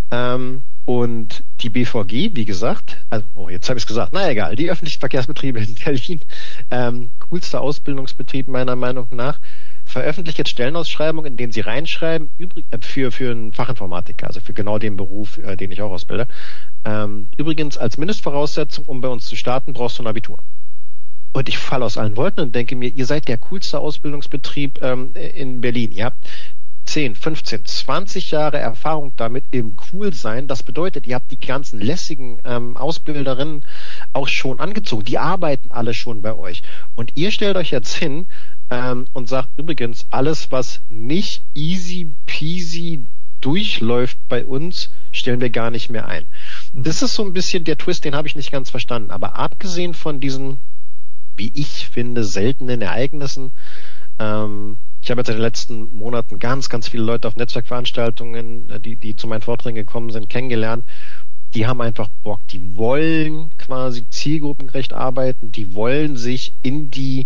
Speaker 2: Und die BVG, wie gesagt, jetzt habe ich es gesagt, na egal, die öffentlichen Verkehrsbetriebe in Berlin, coolster Ausbildungsbetrieb meiner Meinung nach, veröffentlicht jetzt Stellenausschreibungen, in denen sie reinschreiben, für einen Fachinformatiker, also für genau den Beruf, den ich auch ausbilde. Übrigens als Mindestvoraussetzung, um bei uns zu starten, brauchst du ein Abitur. Und ich falle aus allen Wolken und denke mir, ihr seid der coolste Ausbildungsbetrieb in Berlin. Ihr habt 10, 15, 20 Jahre Erfahrung damit im Coolsein. Das bedeutet, ihr habt die ganzen lässigen Ausbilderinnen auch schon angezogen. Die arbeiten alle schon bei euch. Und ihr stellt euch jetzt hin und sagt übrigens, alles, was nicht easy peasy durchläuft bei uns, stellen wir gar nicht mehr ein. Das ist so ein bisschen der Twist, den habe ich nicht ganz verstanden. Aber abgesehen von diesen, wie ich finde, seltenen Ereignissen, ich habe jetzt in den letzten Monaten ganz, ganz viele Leute auf Netzwerkveranstaltungen, die zu meinen Vorträgen gekommen sind, kennengelernt. Die haben einfach Bock. Die wollen quasi zielgruppengerecht arbeiten. Die wollen sich in die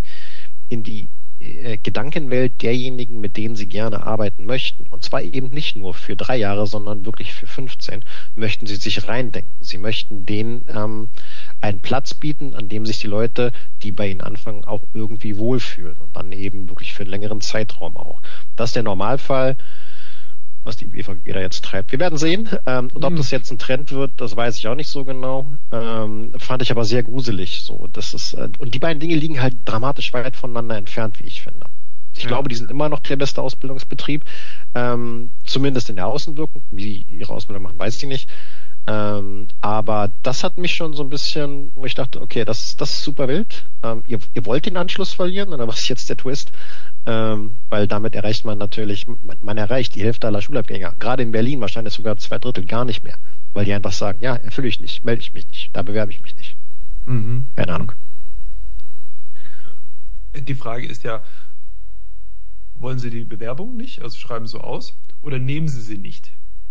Speaker 2: Gedankenwelt derjenigen, mit denen sie gerne arbeiten möchten. Und zwar eben nicht nur für 3 Jahre, sondern wirklich für 15, möchten sie sich reindenken. Sie möchten denen einen Platz bieten, an dem sich die Leute, die bei ihnen anfangen, auch irgendwie wohlfühlen. Und dann eben wirklich für einen längeren Zeitraum auch. Das ist der Normalfall, was die BVG da jetzt treibt. Wir werden sehen. Und ob das jetzt ein Trend wird, das weiß ich auch nicht so genau. Fand ich aber sehr gruselig. So, das ist, und die beiden Dinge liegen halt dramatisch weit voneinander entfernt, wie ich finde. Ich glaube, die sind immer noch der beste Ausbildungsbetrieb. Zumindest in der Außenwirkung. Wie die ihre Ausbildung machen, weiß ich nicht. Aber das hat mich schon so ein bisschen, wo ich dachte, okay, das ist super wild. Ihr wollt den Anschluss verlieren, oder was ist jetzt der Twist? Weil damit erreicht man natürlich, man erreicht die Hälfte aller Schulabgänger. Gerade in Berlin wahrscheinlich sogar 2/3 gar nicht mehr. Weil die einfach sagen, ja, erfülle ich nicht, melde ich mich nicht, da bewerbe ich mich nicht. Keine Ahnung.
Speaker 3: Die Frage ist ja, wollen Sie die Bewerbung nicht, also schreiben so aus, oder nehmen Sie sie nicht?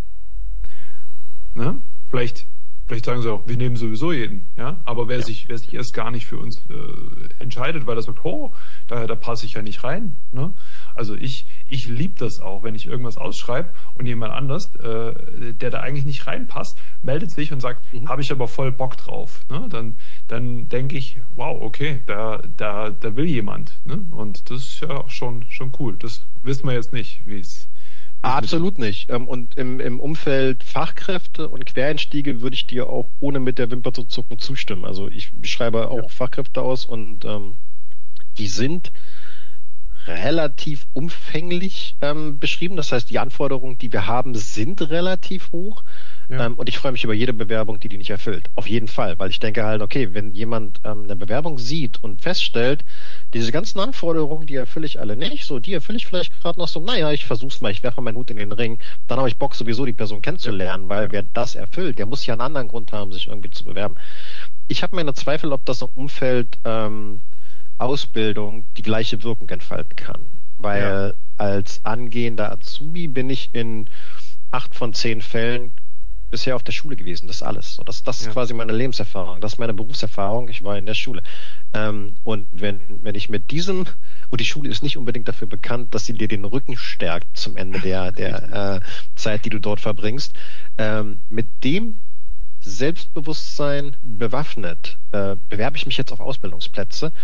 Speaker 3: Ne? Vielleicht sagen sie auch, wir nehmen sowieso jeden, ja. Aber wer sich erst gar nicht für uns entscheidet, weil er sagt, da passe ich ja nicht rein. Ne? Also ich liebe das auch, wenn ich irgendwas ausschreibe und jemand anders, der da eigentlich nicht reinpasst, meldet sich und sagt, habe ich aber voll Bock drauf. Ne? Dann denke ich, wow, okay, da will jemand. Ne? Und das ist ja auch schon cool. Das wissen wir jetzt nicht, wie es.
Speaker 2: Absolut nicht. Und im Umfeld Fachkräfte und Quereinstiege würde ich dir auch ohne mit der Wimper zu zucken zustimmen. Also ich schreibe auch Fachkräfte aus und die sind relativ umfänglich beschrieben. Das heißt, die Anforderungen, die wir haben, sind relativ hoch. Ja. Und ich freue mich über jede Bewerbung, die nicht erfüllt. Auf jeden Fall. Weil ich denke halt, okay, wenn jemand eine Bewerbung sieht und feststellt, diese ganzen Anforderungen, die erfülle ich alle nicht, so, die erfülle ich vielleicht gerade noch so, naja, ich versuch's mal, ich werfe meinen Hut in den Ring, dann habe ich Bock, sowieso die Person kennenzulernen, weil wer das erfüllt, der muss ja einen anderen Grund haben, sich irgendwie zu bewerben. Ich habe meine Zweifel, ob das im Umfeld Ausbildung die gleiche Wirkung entfalten kann. Weil als angehender Azubi bin ich in 8 von 10 Fällen bisher auf der Schule gewesen, das ist alles. So, das ist quasi meine Lebenserfahrung, das ist meine Berufserfahrung, ich war in der Schule. Und wenn ich mit diesem, und die Schule ist nicht unbedingt dafür bekannt, dass sie dir den Rücken stärkt zum Ende der Zeit, die du dort verbringst, mit dem Selbstbewusstsein bewaffnet, bewerbe ich mich jetzt auf Ausbildungsplätze.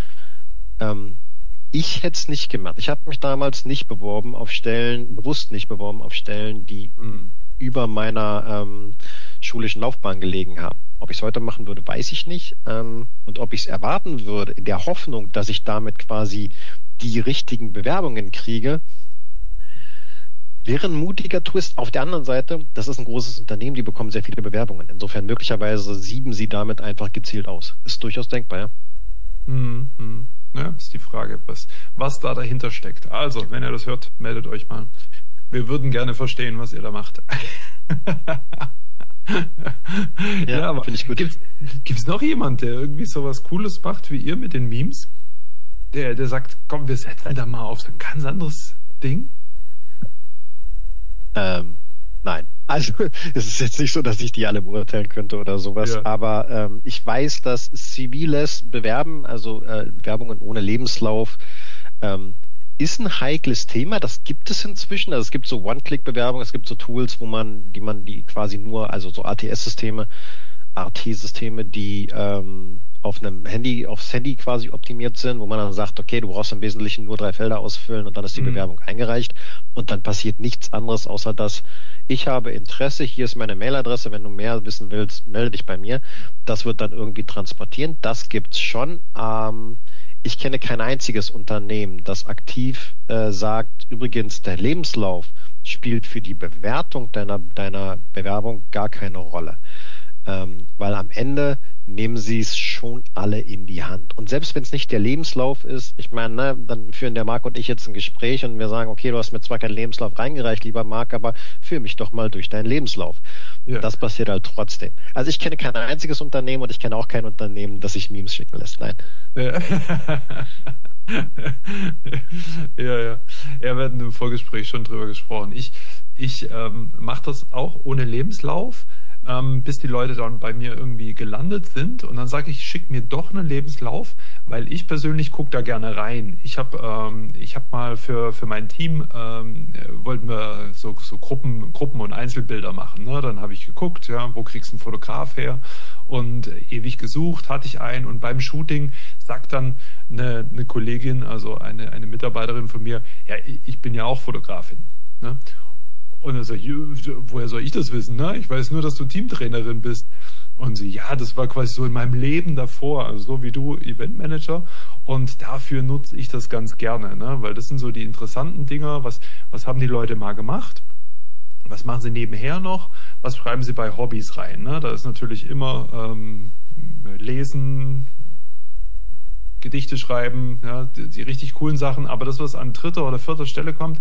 Speaker 2: Ich hätte es nicht gemacht. Ich habe mich damals nicht beworben auf Stellen, bewusst nicht beworben auf Stellen, die über meiner schulischen Laufbahn gelegen haben. Ob ich es heute machen würde, weiß ich nicht. Und ob ich es erwarten würde, in der Hoffnung, dass ich damit quasi die richtigen Bewerbungen kriege, wäre ein mutiger Twist. Auf der anderen Seite, das ist ein großes Unternehmen, die bekommen sehr viele Bewerbungen. Insofern möglicherweise sieben sie damit einfach gezielt aus. Ist durchaus denkbar, ja.
Speaker 3: Ja, ist die Frage, was da dahinter steckt. Also, wenn ihr das hört, meldet euch mal. Wir würden gerne verstehen, was ihr da macht. Ja, aber
Speaker 2: finde ich gut.
Speaker 3: Gibt's noch jemand, der irgendwie sowas Cooles macht wie ihr mit den Memes? der sagt, komm, wir setzen da mal auf so ein ganz anderes Ding?
Speaker 2: Nein. Also es ist jetzt nicht so, dass ich die alle beurteilen könnte oder sowas,
Speaker 3: Ja.
Speaker 2: aber ich weiß, dass ziviles Bewerben, also Bewerbungen ohne Lebenslauf, ist ein heikles Thema. Das gibt es inzwischen. Also es gibt so One-Click-Bewerbungen, es gibt so Tools, die quasi nur, also so ATS-Systeme, ART-Systeme, die auf einem Handy, aufs Handy quasi optimiert sind, wo man dann sagt, okay, du brauchst im Wesentlichen nur 3 Felder ausfüllen und dann ist die Bewerbung eingereicht und dann passiert nichts anderes, außer dass ich habe Interesse, hier ist meine Mailadresse, wenn du mehr wissen willst, melde dich bei mir. Das wird dann irgendwie transportieren. Das gibt's schon. Ich kenne kein einziges Unternehmen, das aktiv sagt, übrigens, der Lebenslauf spielt für die Bewertung deiner Bewerbung gar keine Rolle. Weil am Ende nehmen sie es schon alle in die Hand. Und selbst wenn es nicht der Lebenslauf ist, ich meine, ne, dann führen der Marc und ich jetzt ein Gespräch und wir sagen, okay, du hast mir zwar keinen Lebenslauf reingereicht, lieber Marc, aber führ mich doch mal durch deinen Lebenslauf. Ja. Das passiert halt trotzdem. Also ich kenne kein einziges Unternehmen und ich kenne auch kein Unternehmen, das sich Memes schicken lässt. Nein.
Speaker 3: Ja. Ja, wir hatten im Vorgespräch schon drüber gesprochen. Ich mache das auch ohne Lebenslauf, bis die Leute dann bei mir irgendwie gelandet sind und dann sage ich, schick mir doch einen Lebenslauf, weil ich persönlich gucke da gerne rein. Ich hab mal für mein Team wollten wir so Gruppen und Einzelbilder machen. Ne? Dann habe ich geguckt, ja, wo kriegst du einen Fotograf her? Und ewig gesucht, hatte ich einen und beim Shooting sagt dann eine Kollegin, also eine Mitarbeiterin von mir, ja, ich bin ja auch Fotografin. Ne? Und dann sag ich, woher soll ich das wissen? Ne? Ich weiß nur, dass du Teamtrainerin bist. Und sie, ja, das war quasi so in meinem Leben davor, also so wie du Eventmanager. Und dafür nutze ich das ganz gerne, ne? Weil das sind so die interessanten Dinger. Was haben die Leute mal gemacht? Was machen sie nebenher noch? Was schreiben sie bei Hobbys rein? Ne? Da ist natürlich immer Lesen, Gedichte schreiben, ja, die richtig coolen Sachen. Aber das, was an 3. oder 4. Stelle kommt,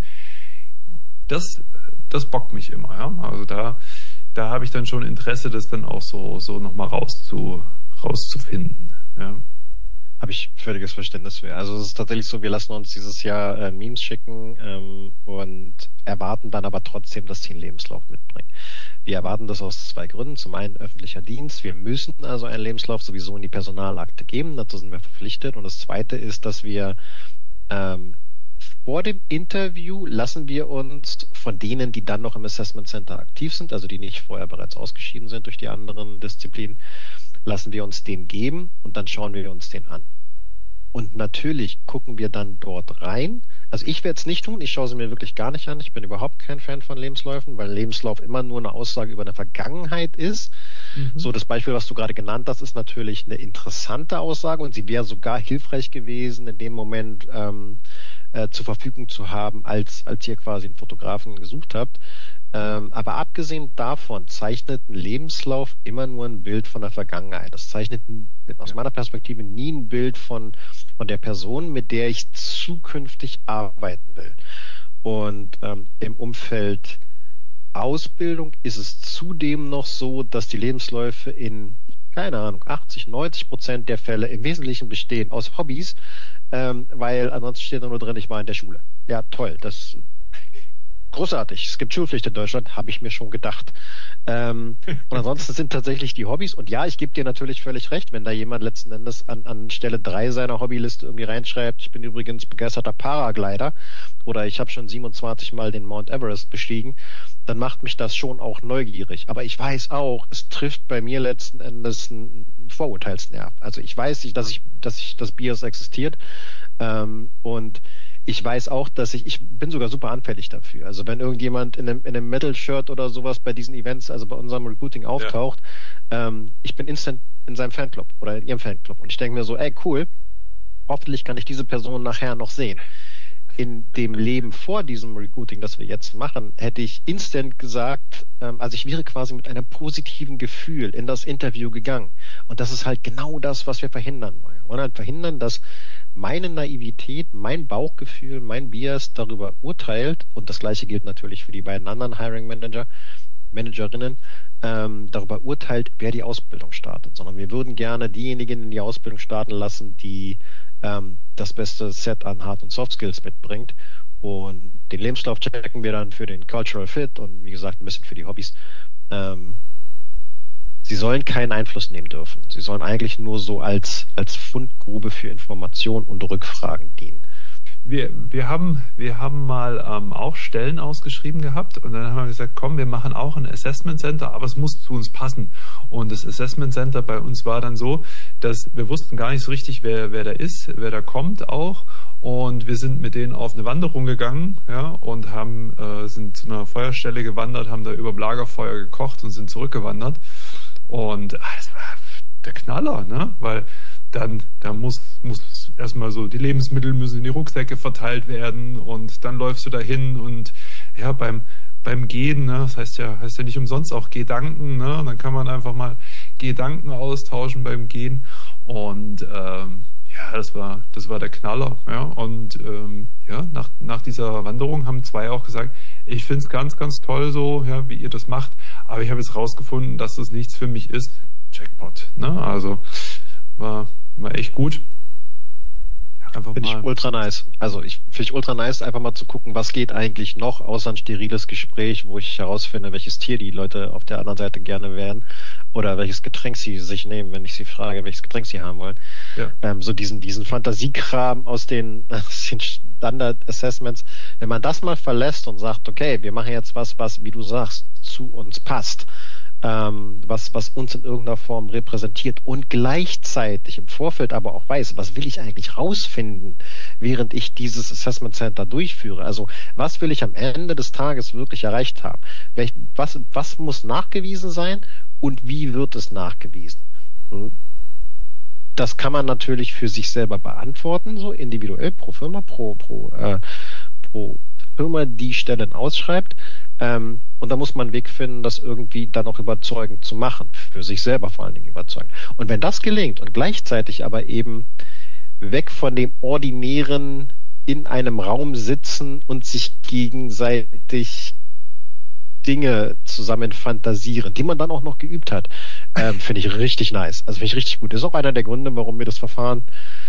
Speaker 3: das bockt mich immer. Ja? Also da habe ich dann schon Interesse, das dann auch so nochmal rauszufinden. Ja?
Speaker 2: Habe ich völliges Verständnis für. Also es ist tatsächlich so, wir lassen uns dieses Jahr Memes schicken und erwarten dann aber trotzdem, dass sie einen Lebenslauf mitbringen. Wir erwarten das aus 2 Gründen. Zum einen öffentlicher Dienst. Wir müssen also einen Lebenslauf sowieso in die Personalakte geben. Dazu sind wir verpflichtet. Und das Zweite ist, dass wir vor dem Interview lassen wir uns von denen, die dann noch im Assessment Center aktiv sind, also die nicht vorher bereits ausgeschieden sind durch die anderen Disziplinen, lassen wir uns den geben und dann schauen wir uns den an. Und natürlich gucken wir dann dort rein. Also ich werde es nicht tun, ich schaue sie mir wirklich gar nicht an. Ich bin überhaupt kein Fan von Lebensläufen, weil Lebenslauf immer nur eine Aussage über eine Vergangenheit ist. So, das Beispiel, was du gerade genannt hast, ist natürlich eine interessante Aussage und sie wäre sogar hilfreich gewesen, in dem Moment zur Verfügung zu haben, als ihr quasi einen Fotografen gesucht habt. Aber abgesehen davon zeichnet ein Lebenslauf immer nur ein Bild von der Vergangenheit. Das zeichnet aus meiner Perspektive nie ein Bild von der Person, mit der ich zukünftig arbeiten will. Und im Umfeld Ausbildung ist es zudem noch so, dass die Lebensläufe in, keine Ahnung, 80-90% der Fälle im Wesentlichen bestehen aus Hobbys, weil ansonsten steht da nur drin, ich war in der Schule. Ja, toll, das großartig. Es gibt Schulpflicht in Deutschland, habe ich mir schon gedacht. Und ansonsten sind tatsächlich die Hobbys. Und ja, ich gebe dir natürlich völlig recht, wenn da jemand letzten Endes an Stelle 3 seiner Hobbyliste irgendwie reinschreibt, ich bin übrigens begeisterter Paraglider oder ich habe schon 27 Mal den Mount Everest bestiegen, dann macht mich das schon auch neugierig. Aber ich weiß auch, es trifft bei mir letzten Endes einen Vorurteilsnerv. Also ich weiß, dass das BIAS existiert und ich weiß auch, dass ich bin sogar super anfällig dafür. Also wenn irgendjemand in einem Metal-Shirt oder sowas bei diesen Events, also bei unserem Recruiting auftaucht, ich bin instant in seinem Fanclub oder in ihrem Fanclub und ich denke mir so, ey cool, hoffentlich kann ich diese Person nachher noch sehen. In dem Leben vor diesem Recruiting, das wir jetzt machen, hätte ich instant gesagt, also ich wäre quasi mit einem positiven Gefühl in das Interview gegangen. Und das ist halt genau das, was wir verhindern wollen. Wir wollen halt verhindern, dass meine Naivität, mein Bauchgefühl, mein Bias darüber urteilt, und das Gleiche gilt natürlich für die beiden anderen Managerinnen, darüber urteilt, wer die Ausbildung startet, sondern wir würden gerne diejenigen in die Ausbildung starten lassen, die das beste Set an Hard- und Soft Skills mitbringt. Und den Lebenslauf checken wir dann für den Cultural Fit und wie gesagt ein bisschen für die Hobbys. Sie sollen keinen Einfluss nehmen dürfen. Sie sollen eigentlich nur so als Fundgrube für Information und Rückfragen dienen.
Speaker 3: Wir haben mal auch Stellen ausgeschrieben gehabt und dann haben wir gesagt, komm, wir machen auch ein Assessment Center, aber es muss zu uns passen. Und das Assessment Center bei uns war dann so, dass wir wussten gar nicht so richtig, wer da ist, wer da kommt auch. Und wir sind mit denen auf eine Wanderung gegangen, ja, und sind zu einer Feuerstelle gewandert, haben da über dem Lagerfeuer gekocht und sind zurückgewandert. Und es war der Knaller, ne? Weil da muss erstmal so, die Lebensmittel müssen in die Rucksäcke verteilt werden und dann läufst du dahin und ja, beim Gehen, ne, das heißt ja nicht umsonst auch Gedanken, ne? Dann kann man einfach mal Gedanken austauschen beim Gehen und ja, das war der Knaller, ja. Und ja, nach dieser Wanderung haben 2 auch gesagt, ich finde es ganz, ganz toll so, ja, wie ihr das macht, aber ich habe jetzt rausgefunden, dass das nichts für mich ist. Jackpot, ne? Also war echt gut.
Speaker 2: Finde ich ultra nice. Also finde ich ultra nice, einfach mal zu gucken, was geht eigentlich noch, außer ein steriles Gespräch, wo ich herausfinde, welches Tier die Leute auf der anderen Seite gerne wären oder welches Getränk sie sich nehmen, wenn ich sie frage, welches Getränk sie haben wollen. Ja. So diesen Fantasiekram aus den Standard-Assessments, wenn man das mal verlässt und sagt, okay, wir machen jetzt was, wie du sagst, zu uns passt, was uns in irgendeiner Form repräsentiert und gleichzeitig im Vorfeld aber auch weiß, was will ich eigentlich rausfinden, während ich dieses Assessment Center durchführe. Also was will ich am Ende des Tages wirklich erreicht haben? Was muss nachgewiesen sein und wie wird es nachgewiesen? Das kann man natürlich für sich selber beantworten, so individuell pro Firma, pro Firma, die Stellen ausschreibt. Und da muss man einen Weg finden, das irgendwie dann auch überzeugend zu machen, für sich selber vor allen Dingen überzeugend. Und wenn das gelingt und gleichzeitig aber eben weg von dem ordinären in einem Raum sitzen und sich gegenseitig Dinge zusammen fantasieren, die man dann auch noch geübt hat, finde ich richtig nice. Also finde ich richtig gut. Das ist auch einer der Gründe, warum wir das Verfahren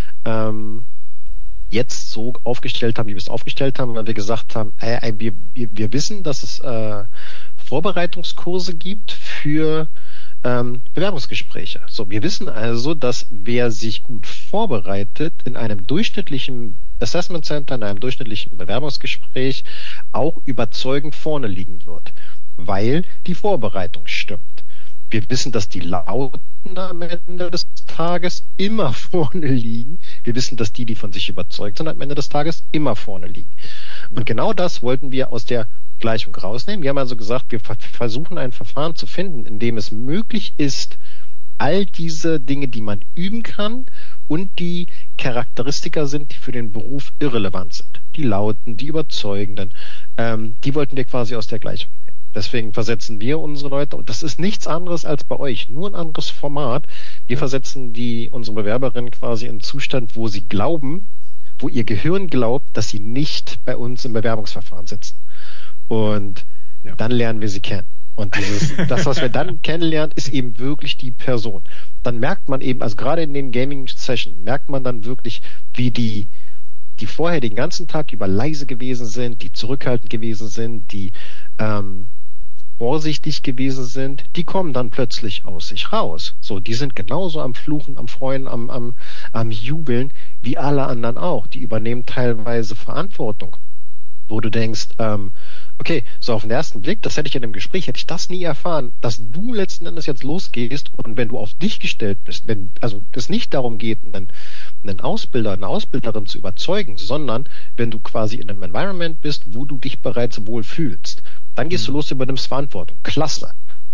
Speaker 2: jetzt so aufgestellt haben, wie wir es aufgestellt haben, weil wir gesagt haben, wir wissen, dass es Vorbereitungskurse gibt für Bewerbungsgespräche. So, wir wissen also, dass wer sich gut vorbereitet in einem durchschnittlichen Assessment Center, in einem durchschnittlichen Bewerbungsgespräch auch überzeugend vorne liegen wird, weil die Vorbereitung stimmt. Wir wissen, dass die Lauten am Ende des Tages immer vorne liegen. Wir wissen, dass die von sich überzeugt sind, am Ende des Tages immer vorne liegen. Und genau das wollten wir aus der Gleichung rausnehmen. Wir haben also gesagt, wir versuchen ein Verfahren zu finden, in dem es möglich ist, all diese Dinge, die man üben kann und die Charakteristika sind, die für den Beruf irrelevant sind. Die Lauten, die Überzeugenden, die wollten wir quasi aus der Gleichung nehmen. Deswegen versetzen wir unsere Leute, und das ist nichts anderes als bei euch, nur ein anderes Format. Wir versetzen unsere Bewerberinnen quasi in einen Zustand, wo sie glauben, wo ihr Gehirn glaubt, dass sie nicht bei uns im Bewerbungsverfahren sitzen. Und dann lernen wir sie kennen. Und das, was wir dann kennenlernen, ist eben wirklich die Person. Dann merkt man eben, also gerade in den Gaming-Sessions, merkt man dann wirklich, wie die vorher den ganzen Tag über leise gewesen sind, die zurückhaltend gewesen sind, die vorsichtig gewesen sind, die kommen dann plötzlich aus sich raus. So, die sind genauso am Fluchen, am Freuen, am Jubeln, wie alle anderen auch. Die übernehmen teilweise Verantwortung, wo du denkst, okay, so auf den ersten Blick, das hätte ich in dem Gespräch, hätte ich das nie erfahren, dass du letzten Endes jetzt losgehst und wenn du auf dich gestellt bist, wenn also es nicht darum geht, einen Ausbilder, eine Ausbilderin zu überzeugen, sondern wenn du quasi in einem Environment bist, wo du dich bereits wohl fühlst, dann gehst du los, übernimmst Verantwortung. Klasse.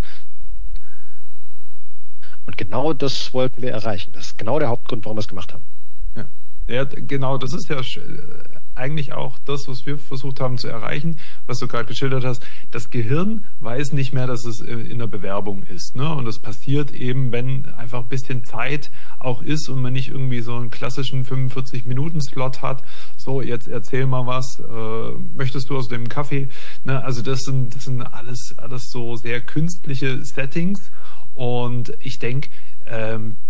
Speaker 2: Und genau das wollten wir erreichen. Das ist genau der Hauptgrund, warum wir es gemacht haben.
Speaker 3: Ja, genau, das ist ja eigentlich auch das, was wir versucht haben zu erreichen, was du gerade geschildert hast. Das Gehirn weiß nicht mehr, dass es in der Bewerbung ist, ne? Und das passiert eben, wenn einfach ein bisschen Zeit auch ist und man nicht irgendwie so einen klassischen 45-Minuten-Slot hat. So, jetzt erzähl mal was, möchtest du aus dem Kaffee? Ne? Also das sind alles so sehr künstliche Settings und ich denke,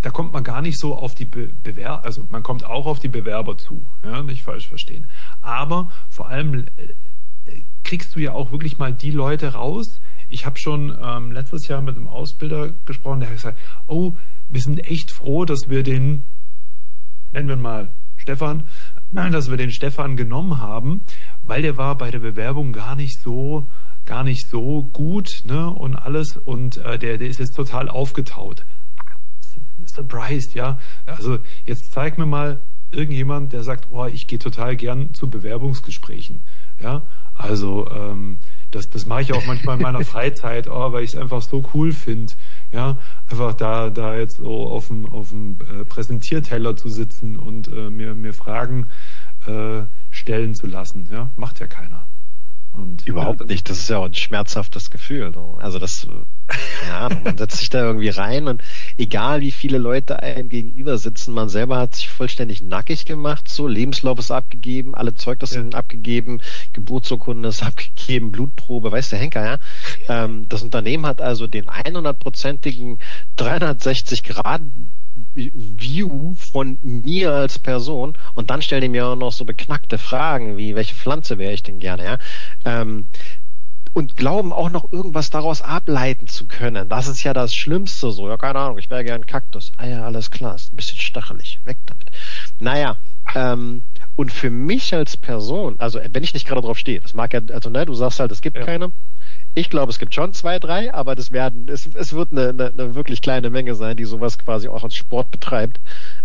Speaker 3: da kommt man gar nicht so auf die Bewerber, also man kommt auch auf die Bewerber zu, ja, nicht falsch verstehen. Aber vor allem kriegst du ja auch wirklich mal die Leute raus. Ich habe schon letztes Jahr mit einem Ausbilder gesprochen, der hat gesagt, oh, wir sind echt froh, dass wir den, nennen wir ihn mal Stefan, dass wir den Stefan genommen haben, weil der war bei der Bewerbung gar nicht so gut, ne, und alles, und der ist jetzt total aufgetaut. Surprised, ja. Also jetzt zeig mir mal irgendjemand, der sagt, oh, ich gehe total gern zu Bewerbungsgesprächen, ja. Also das mache ich auch manchmal in meiner Freizeit, weil ich es einfach so cool finde, ja, einfach da jetzt so auf dem Präsentierteller zu sitzen und mir Fragen stellen zu lassen, ja, macht ja keiner. Und
Speaker 2: überhaupt nicht, das ist ja auch ein schmerzhaftes Gefühl. Also das, keine Ahnung, man setzt sich da irgendwie rein und egal wie viele Leute einem gegenüber sitzen, man selber hat sich vollständig nackig gemacht, so Lebenslauf ist abgegeben, alle Zeugnisse sind abgegeben, Geburtsurkunde ist abgegeben, Blutprobe, weiß der Henker, ja. Das Unternehmen hat also den 100%igen 360-Grad View von mir als Person und dann stellen die mir auch noch so beknackte Fragen wie, welche Pflanze wäre ich denn gerne, ja? Und glauben auch noch irgendwas daraus ableiten zu können. Das ist ja das Schlimmste so. Ja, keine Ahnung, ich wäre gern Kaktus. Ah ja, alles klar, ist ein bisschen stachelig. Weg damit. Naja, und für mich als Person, also wenn ich nicht gerade drauf stehe, das mag ja, also ne, du sagst halt, es gibt keine. Ich glaube, es gibt schon 2, 3, aber es wird eine wirklich kleine Menge sein, die sowas quasi auch als Sport betreibt.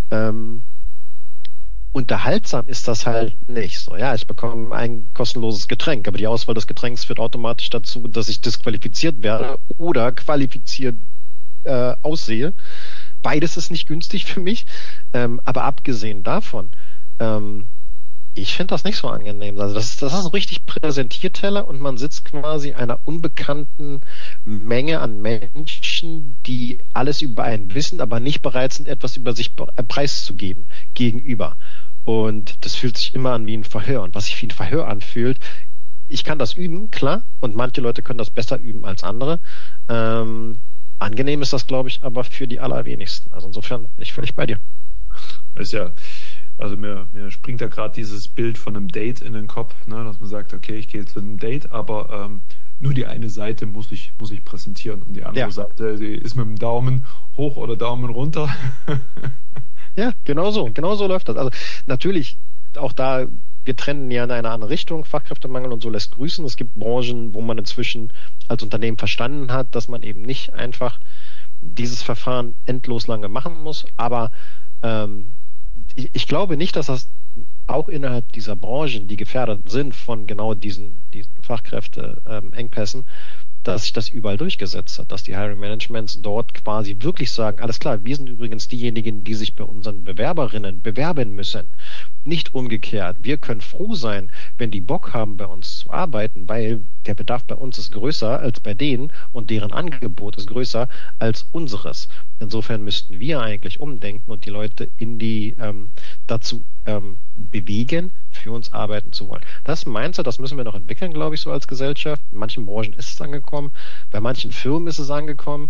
Speaker 2: Unterhaltsam ist das halt nicht so. Ja, ich bekomme ein kostenloses Getränk, aber die Auswahl des Getränks führt automatisch dazu, dass ich disqualifiziert werde oder qualifiziert aussehe. Beides ist nicht günstig für mich, aber abgesehen davon, ich finde das nicht so angenehm. Also das ist so richtig Präsentierteller und man sitzt quasi einer unbekannten Menge an Menschen, die alles über einen wissen, aber nicht bereit sind, etwas über sich preiszugeben gegenüber. Und das fühlt sich immer an wie ein Verhör. Und was sich wie ein Verhör anfühlt, ich kann das üben, klar, und manche Leute können das besser üben als andere. Angenehm ist das, glaube ich, aber für die allerwenigsten. Also insofern bin ich völlig bei dir.
Speaker 3: Das ist ja, also mir springt da gerade dieses Bild von einem Date in den Kopf, ne, dass man sagt, okay, ich gehe zu einem Date, aber nur die eine Seite muss ich präsentieren und die andere Seite, die ist mit dem Daumen hoch oder Daumen runter.
Speaker 2: Ja, genau so läuft das. Also natürlich auch da, wir trennen ja in eine andere Richtung, Fachkräftemangel und so lässt grüßen. Es gibt Branchen, wo man inzwischen als Unternehmen verstanden hat, dass man eben nicht einfach dieses Verfahren endlos lange machen muss, aber ich glaube nicht, dass das auch innerhalb dieser Branchen, die gefährdet sind von genau diesen Fachkräfte-Engpässen, dass sich das überall durchgesetzt hat, dass die Hiring Managements dort quasi wirklich sagen, alles klar, wir sind übrigens diejenigen, die sich bei unseren Bewerberinnen bewerben müssen. Nicht umgekehrt. Wir können froh sein, wenn die Bock haben, bei uns zu arbeiten, weil der Bedarf bei uns ist größer als bei denen und deren Angebot ist größer als unseres. Insofern müssten wir eigentlich umdenken und die Leute in die dazu bewegen, für uns arbeiten zu wollen. Das Mindset, das müssen wir noch entwickeln, glaube ich, so als Gesellschaft. In manchen Branchen ist es angekommen, bei manchen Firmen ist es angekommen,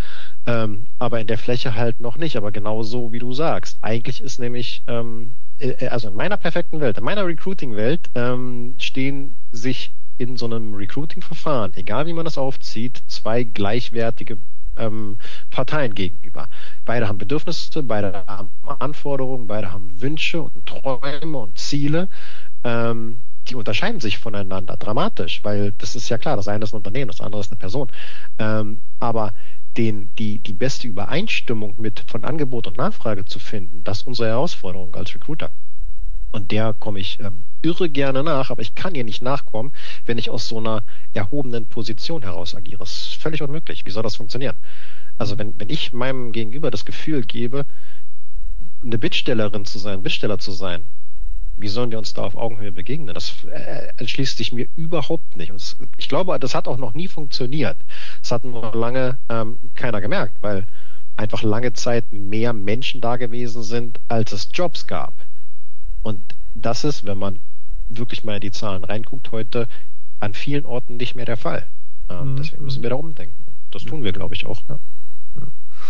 Speaker 2: aber in der Fläche halt noch nicht. Aber genauso, wie du sagst. Eigentlich ist nämlich, also in meiner perfekten Welt, in meiner Recruiting-Welt, stehen sich in so einem Recruiting-Verfahren, egal wie man das aufzieht, 2 gleichwertige Parteien gegenüber. Beide haben Bedürfnisse, beide haben Anforderungen, beide haben Wünsche und Träume und Ziele. Die unterscheiden sich voneinander dramatisch, weil das ist ja klar, das eine ist ein Unternehmen, das andere ist eine Person. Aber die beste Übereinstimmung mit von Angebot und Nachfrage zu finden, das ist unsere Herausforderung als Recruiter. Und der komme ich irre gerne nach, aber ich kann ihr nicht nachkommen, wenn ich aus so einer erhobenen Position heraus agiere. Das ist völlig unmöglich. Wie soll das funktionieren? Also wenn ich meinem Gegenüber das Gefühl gebe, eine Bittstellerin zu sein, Bittsteller zu sein, wie sollen wir uns da auf Augenhöhe begegnen? Das entschließt sich mir überhaupt nicht. Und ich glaube, das hat auch noch nie funktioniert. Das hat nur lange keiner gemerkt, weil einfach lange Zeit mehr Menschen da gewesen sind, als es Jobs gab. Und das ist, wenn man wirklich mal in die Zahlen reinguckt, heute an vielen Orten nicht mehr der Fall. Deswegen müssen wir da umdenken. Das tun wir, glaube ich, auch. Ja.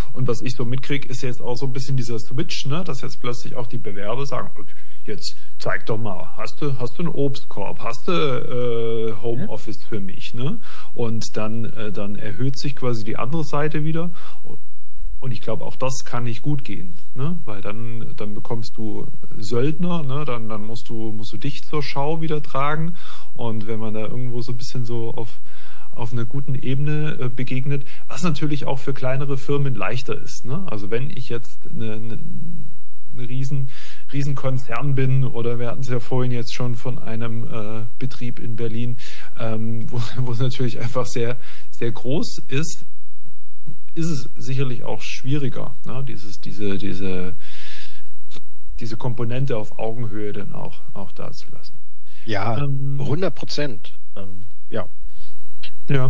Speaker 3: Und was ich so mitkriege, ist jetzt auch so ein bisschen dieser Switch, ne, dass jetzt plötzlich auch die Bewerber sagen, jetzt zeig doch mal, hast du einen Obstkorb, hast du Homeoffice für mich, ne? Und dann erhöht sich quasi die andere Seite wieder. Und ich glaube, auch das kann nicht gut gehen, ne? Weil dann bekommst du Söldner, ne? Dann musst du dich zur Schau wieder tragen. Und wenn man da irgendwo so ein bisschen so auf einer guten Ebene begegnet, was natürlich auch für kleinere Firmen leichter ist, ne? Also wenn ich jetzt ein riesen Konzern bin, oder wir hatten es ja vorhin jetzt schon von einem Betrieb in Berlin, wo es natürlich einfach sehr, sehr groß ist es sicherlich auch schwieriger, ne? Diese Komponente auf Augenhöhe dann auch da zu lassen.
Speaker 2: Ja, 100%. Ja.
Speaker 3: Ja.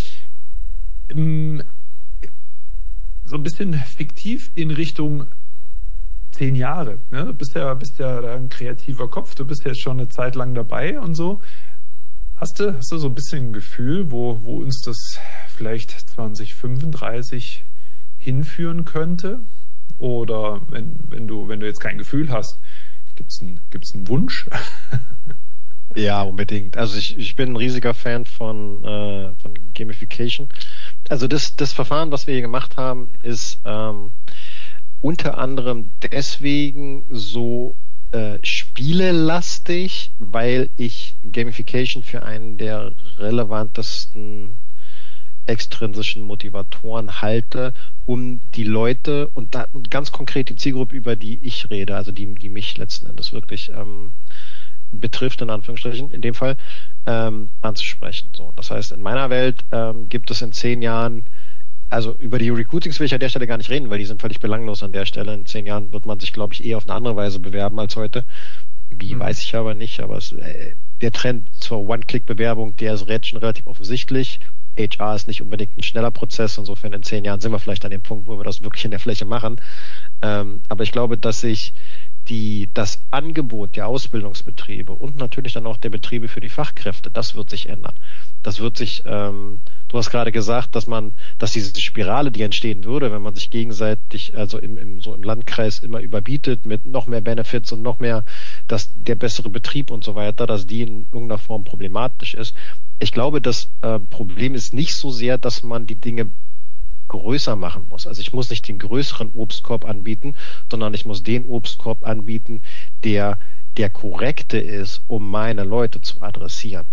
Speaker 3: So ein bisschen fiktiv in Richtung 10 Jahre. Ne? Du bist ja ein kreativer Kopf, du bist ja jetzt schon eine Zeit lang dabei und so. Hast du so ein bisschen ein Gefühl, wo uns das vielleicht 2035 hinführen könnte? Oder wenn du jetzt kein Gefühl hast, gibt's einen Wunsch?
Speaker 2: Ja, unbedingt. Also ich bin ein riesiger Fan von Gamification. Also das Verfahren, was wir hier gemacht haben, ist unter anderem deswegen so spielelastig, weil ich Gamification für einen der relevantesten extrinsischen Motivatoren halte, um die Leute und ganz konkret die Zielgruppe, über die ich rede, also die mich letzten Endes wirklich betrifft, in Anführungsstrichen, in dem Fall, anzusprechen. So, das heißt, in meiner Welt gibt es in 10 Jahren, also über die Recruitings will ich an der Stelle gar nicht reden, weil die sind völlig belanglos an der Stelle. In 10 Jahren wird man sich, glaube ich, eher auf eine andere Weise bewerben als heute. Wie, weiß ich aber nicht, aber der Trend zur One-Click-Bewerbung, der ist schon relativ offensichtlich. HR ist nicht unbedingt ein schneller Prozess, insofern in 10 Jahren sind wir vielleicht an dem Punkt, wo wir das wirklich in der Fläche machen. Aber ich glaube, dass sich das Angebot der Ausbildungsbetriebe und natürlich dann auch der Betriebe für die Fachkräfte, das wird sich ändern. Das wird sich, du hast gerade gesagt, dass diese Spirale, die entstehen würde, wenn man sich gegenseitig, also im Landkreis immer überbietet mit noch mehr Benefits und noch mehr, der bessere Betrieb und so weiter, dass die in irgendeiner Form problematisch ist. Ich glaube, das Problem ist nicht so sehr, dass man die Dinge größer machen muss. Also ich muss nicht den größeren Obstkorb anbieten, sondern ich muss den Obstkorb anbieten, der korrekte ist, um meine Leute zu adressieren.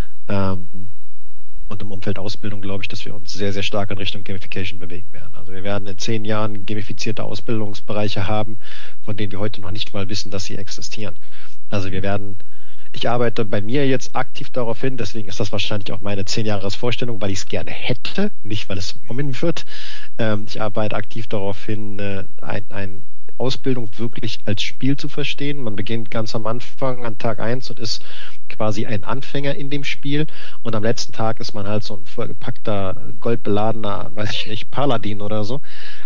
Speaker 2: Und im Umfeld Ausbildung glaube ich, dass wir uns sehr, sehr stark in Richtung Gamification bewegen werden. Also wir werden in 10 Jahren gamifizierte Ausbildungsbereiche haben, von denen wir heute noch nicht mal wissen, dass sie existieren. Also ich arbeite bei mir jetzt aktiv darauf hin, deswegen ist das wahrscheinlich auch meine 10-Jahres-Vorstellung, weil ich es gerne hätte, nicht weil es kommen wird. Ich arbeite aktiv darauf hin, eine Ausbildung wirklich als Spiel zu verstehen. Man beginnt ganz am Anfang an Tag 1 und ist quasi ein Anfänger in dem Spiel und am letzten Tag ist man halt so ein vollgepackter, goldbeladener, weiß ich nicht, Paladin oder so.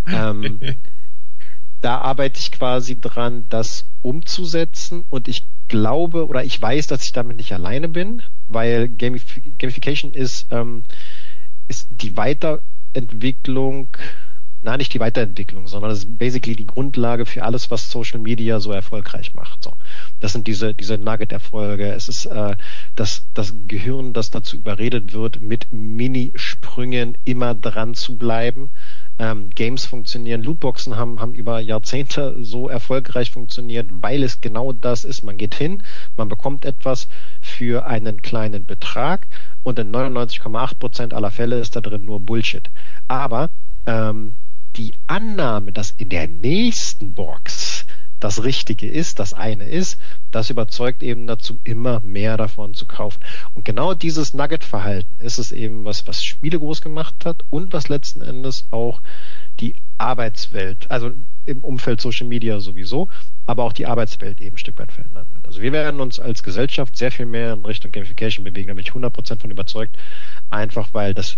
Speaker 2: Da arbeite ich quasi dran, das umzusetzen und ich glaube oder ich weiß, dass ich damit nicht alleine bin, weil Gamification ist die Weiterentwicklung, nicht die Weiterentwicklung, sondern das ist basically die Grundlage für alles, was Social Media so erfolgreich macht. So, das sind diese Nugget-Erfolge. Es ist das Gehirn, das dazu überredet wird, mit Mini-Sprüngen immer dran zu bleiben. Games funktionieren, Lootboxen haben über Jahrzehnte so erfolgreich funktioniert, weil es genau das ist. Man geht hin, man bekommt etwas für einen kleinen Betrag und in 99,8% aller Fälle ist da drin nur Bullshit. Aber die Annahme, dass in der nächsten Box das Richtige ist, das eine ist, das überzeugt eben dazu, immer mehr davon zu kaufen. Und genau dieses Nugget-Verhalten ist es eben, was Spiele groß gemacht hat und was letzten Endes auch die Arbeitswelt, also im Umfeld Social Media sowieso, aber auch die Arbeitswelt eben ein Stück weit verändern wird. Also wir werden uns als Gesellschaft sehr viel mehr in Richtung Gamification bewegen, da bin ich 100% von überzeugt, einfach weil das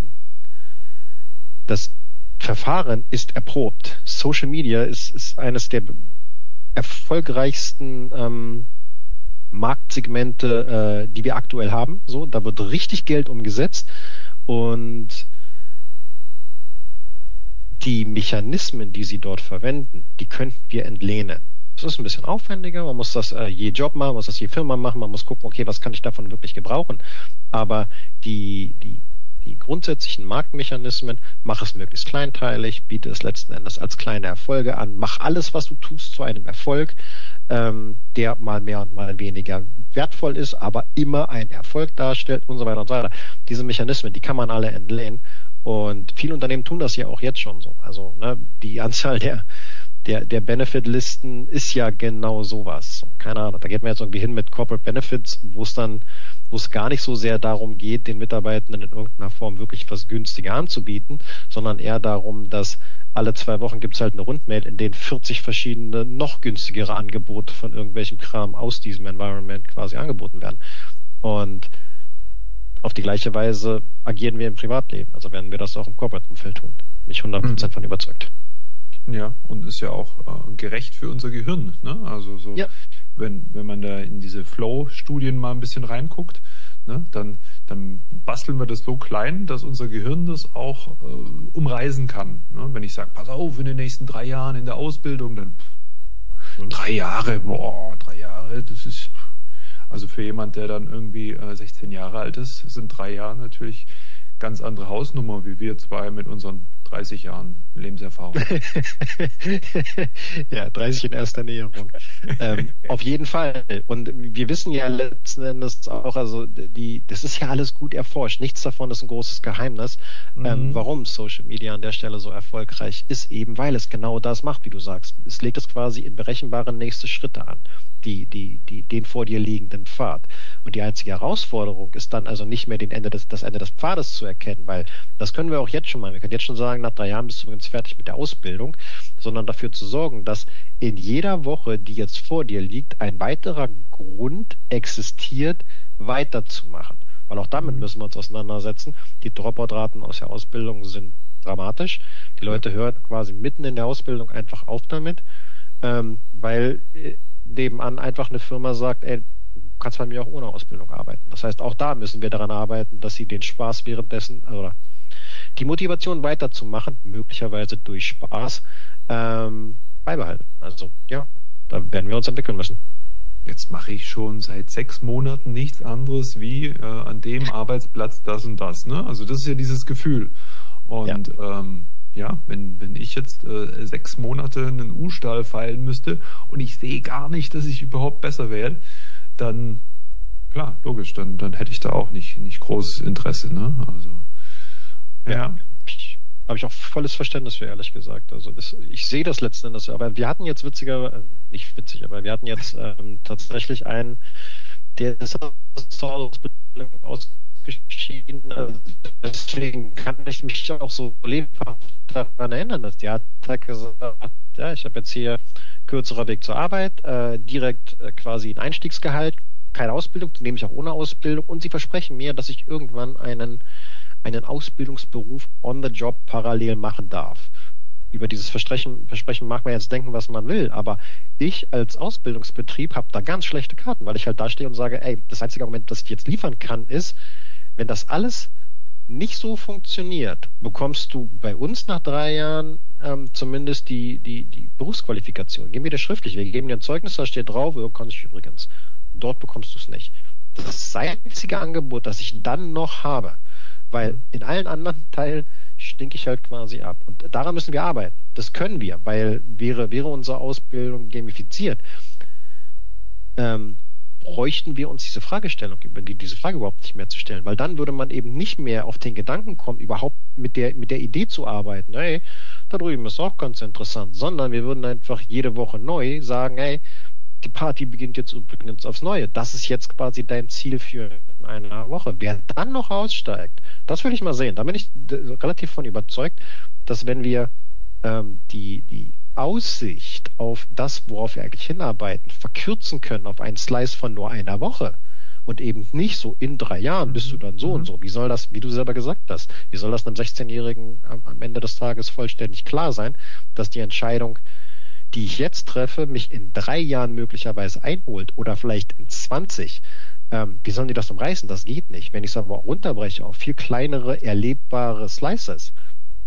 Speaker 2: Verfahren ist erprobt. Social Media ist eines der erfolgreichsten Marktsegmente, die wir aktuell haben. So, da wird richtig Geld umgesetzt und die Mechanismen, die sie dort verwenden, die könnten wir entlehnen. Das ist ein bisschen aufwendiger, man muss das je Job machen, man muss das je Firma machen, man muss gucken, okay, was kann ich davon wirklich gebrauchen. Aber die grundsätzlichen Marktmechanismen, mach es möglichst kleinteilig, biete es letzten Endes als kleine Erfolge an, mach alles, was du tust, zu einem Erfolg, der mal mehr und mal weniger wertvoll ist, aber immer ein Erfolg darstellt und so weiter und so weiter. Diese Mechanismen, die kann man alle entlehnen und viele Unternehmen tun das ja auch jetzt schon so. Also die Anzahl der Benefit-Listen ist ja genau sowas. Keine Ahnung, da geht man jetzt irgendwie hin mit Corporate Benefits, wo es gar nicht so sehr darum geht, den Mitarbeitenden in irgendeiner Form wirklich was günstiger anzubieten, sondern eher darum, dass alle 2 Wochen gibt es halt eine Rundmail, in denen 40 verschiedene, noch günstigere Angebote von irgendwelchem Kram aus diesem Environment quasi angeboten werden. Und auf die gleiche Weise agieren wir im Privatleben. Also werden wir das auch im Corporate-Umfeld tun. Bin ich 100% von überzeugt.
Speaker 3: Ja, und ist ja auch gerecht für unser Gehirn, ne? Also so, ja. Wenn man da in diese Flow-Studien mal ein bisschen reinguckt, ne, dann basteln wir das so klein, dass unser Gehirn das auch umreißen kann. Ne? Wenn ich sage, pass auf, in den nächsten 3 Jahren in der Ausbildung, dann 3 Jahre, 3 Jahre, das ist, also für jemand, der dann irgendwie 16 Jahre alt ist, sind 3 Jahre natürlich ganz andere Hausnummer, wie wir 2 mit unseren 30 Jahren Lebenserfahrung.
Speaker 2: Ja, 30 in erster Näherung. Auf jeden Fall. Und wir wissen ja letzten Endes auch, also das ist ja alles gut erforscht. Nichts davon ist ein großes Geheimnis. Warum Social Media an der Stelle so erfolgreich ist, eben weil es genau das macht, wie du sagst. Es legt es quasi in berechenbare nächste Schritte an, den vor dir liegenden Pfad. Und die einzige Herausforderung ist dann also nicht mehr das Ende des Pfades zu erkennen, weil das können wir auch jetzt schon mal. Wir können jetzt schon sagen, nach 3 Jahren bist du übrigens fertig mit der Ausbildung, sondern dafür zu sorgen, dass in jeder Woche, die jetzt vor dir liegt, ein weiterer Grund existiert, weiterzumachen. Weil auch damit müssen wir uns auseinandersetzen. Die Dropout-Raten aus der Ausbildung sind dramatisch. Die Leute hören quasi mitten in der Ausbildung einfach auf damit, weil nebenan einfach eine Firma sagt, ey, du kannst bei mir auch ohne Ausbildung arbeiten. Das heißt, auch da müssen wir daran arbeiten, dass sie den Spaß währenddessen, oder die Motivation weiterzumachen, möglicherweise durch Spaß, beibehalten. Also ja, da werden wir uns entwickeln müssen.
Speaker 3: Jetzt mache ich schon seit 6 Monaten nichts anderes wie an dem Arbeitsplatz das und das. Ne? Also das ist ja dieses Gefühl. Und wenn ich jetzt 6 Monate einen U-Stahl feilen müsste und ich sehe gar nicht, dass ich überhaupt besser werde, dann, klar, logisch, dann hätte ich da auch nicht großes Interesse. Ne? Also ja.
Speaker 2: Habe ich auch volles Verständnis für, ehrlich gesagt. Also ich sehe das letzten Endes, aber wir hatten jetzt nicht witzig, aber wir hatten jetzt tatsächlich einen, der ist zur Ausbildung ausgeschieden. Also deswegen kann ich mich auch so lebhaft daran erinnern, dass die hat gesagt, ja, ich habe jetzt hier kürzerer Weg zur Arbeit, direkt quasi ein Einstiegsgehalt, keine Ausbildung, die nehme ich auch ohne Ausbildung und sie versprechen mir, dass ich irgendwann einen Ausbildungsberuf on the job parallel machen darf. Über dieses Versprechen mag man jetzt denken, was man will, aber ich als Ausbildungsbetrieb habe da ganz schlechte Karten, weil ich halt da stehe und sage, ey, das einzige Argument, das ich jetzt liefern kann, ist, wenn das alles nicht so funktioniert, bekommst du bei uns nach 3 Jahren zumindest die Berufsqualifikation. Geben wir das schriftlich. Wir geben dir ein Zeugnis, da steht drauf, kann ich übrigens. Dort bekommst du es nicht. Das ist das einzige Angebot, das ich dann noch habe. Weil in allen anderen Teilen stinke ich halt quasi ab. Und daran müssen wir arbeiten. Das können wir, weil wäre unsere Ausbildung gamifiziert, bräuchten wir uns diese Fragestellung, diese Frage überhaupt nicht mehr zu stellen. Weil dann würde man eben nicht mehr auf den Gedanken kommen, überhaupt mit der Idee zu arbeiten. Hey, da drüben ist auch ganz interessant. Sondern wir würden einfach jede Woche neu sagen, hey, die Party beginnt jetzt übrigens aufs Neue. Das ist jetzt quasi dein Ziel für eine Woche. Wer dann noch aussteigt, das will ich mal sehen. Da bin ich relativ von überzeugt, dass wenn wir die Aussicht auf das, worauf wir eigentlich hinarbeiten, verkürzen können auf einen Slice von nur einer Woche und eben nicht so in 3 Jahren bist du dann so und so. Wie soll das, wie du selber gesagt hast, wie soll das einem 16-Jährigen am Ende des Tages vollständig klar sein, dass die Entscheidung, die ich jetzt treffe, mich in 3 Jahren möglicherweise einholt oder vielleicht in 20. Wie sollen die das umreißen? Das geht nicht. Wenn ich es aber runterbreche auf viel kleinere, erlebbare Slices,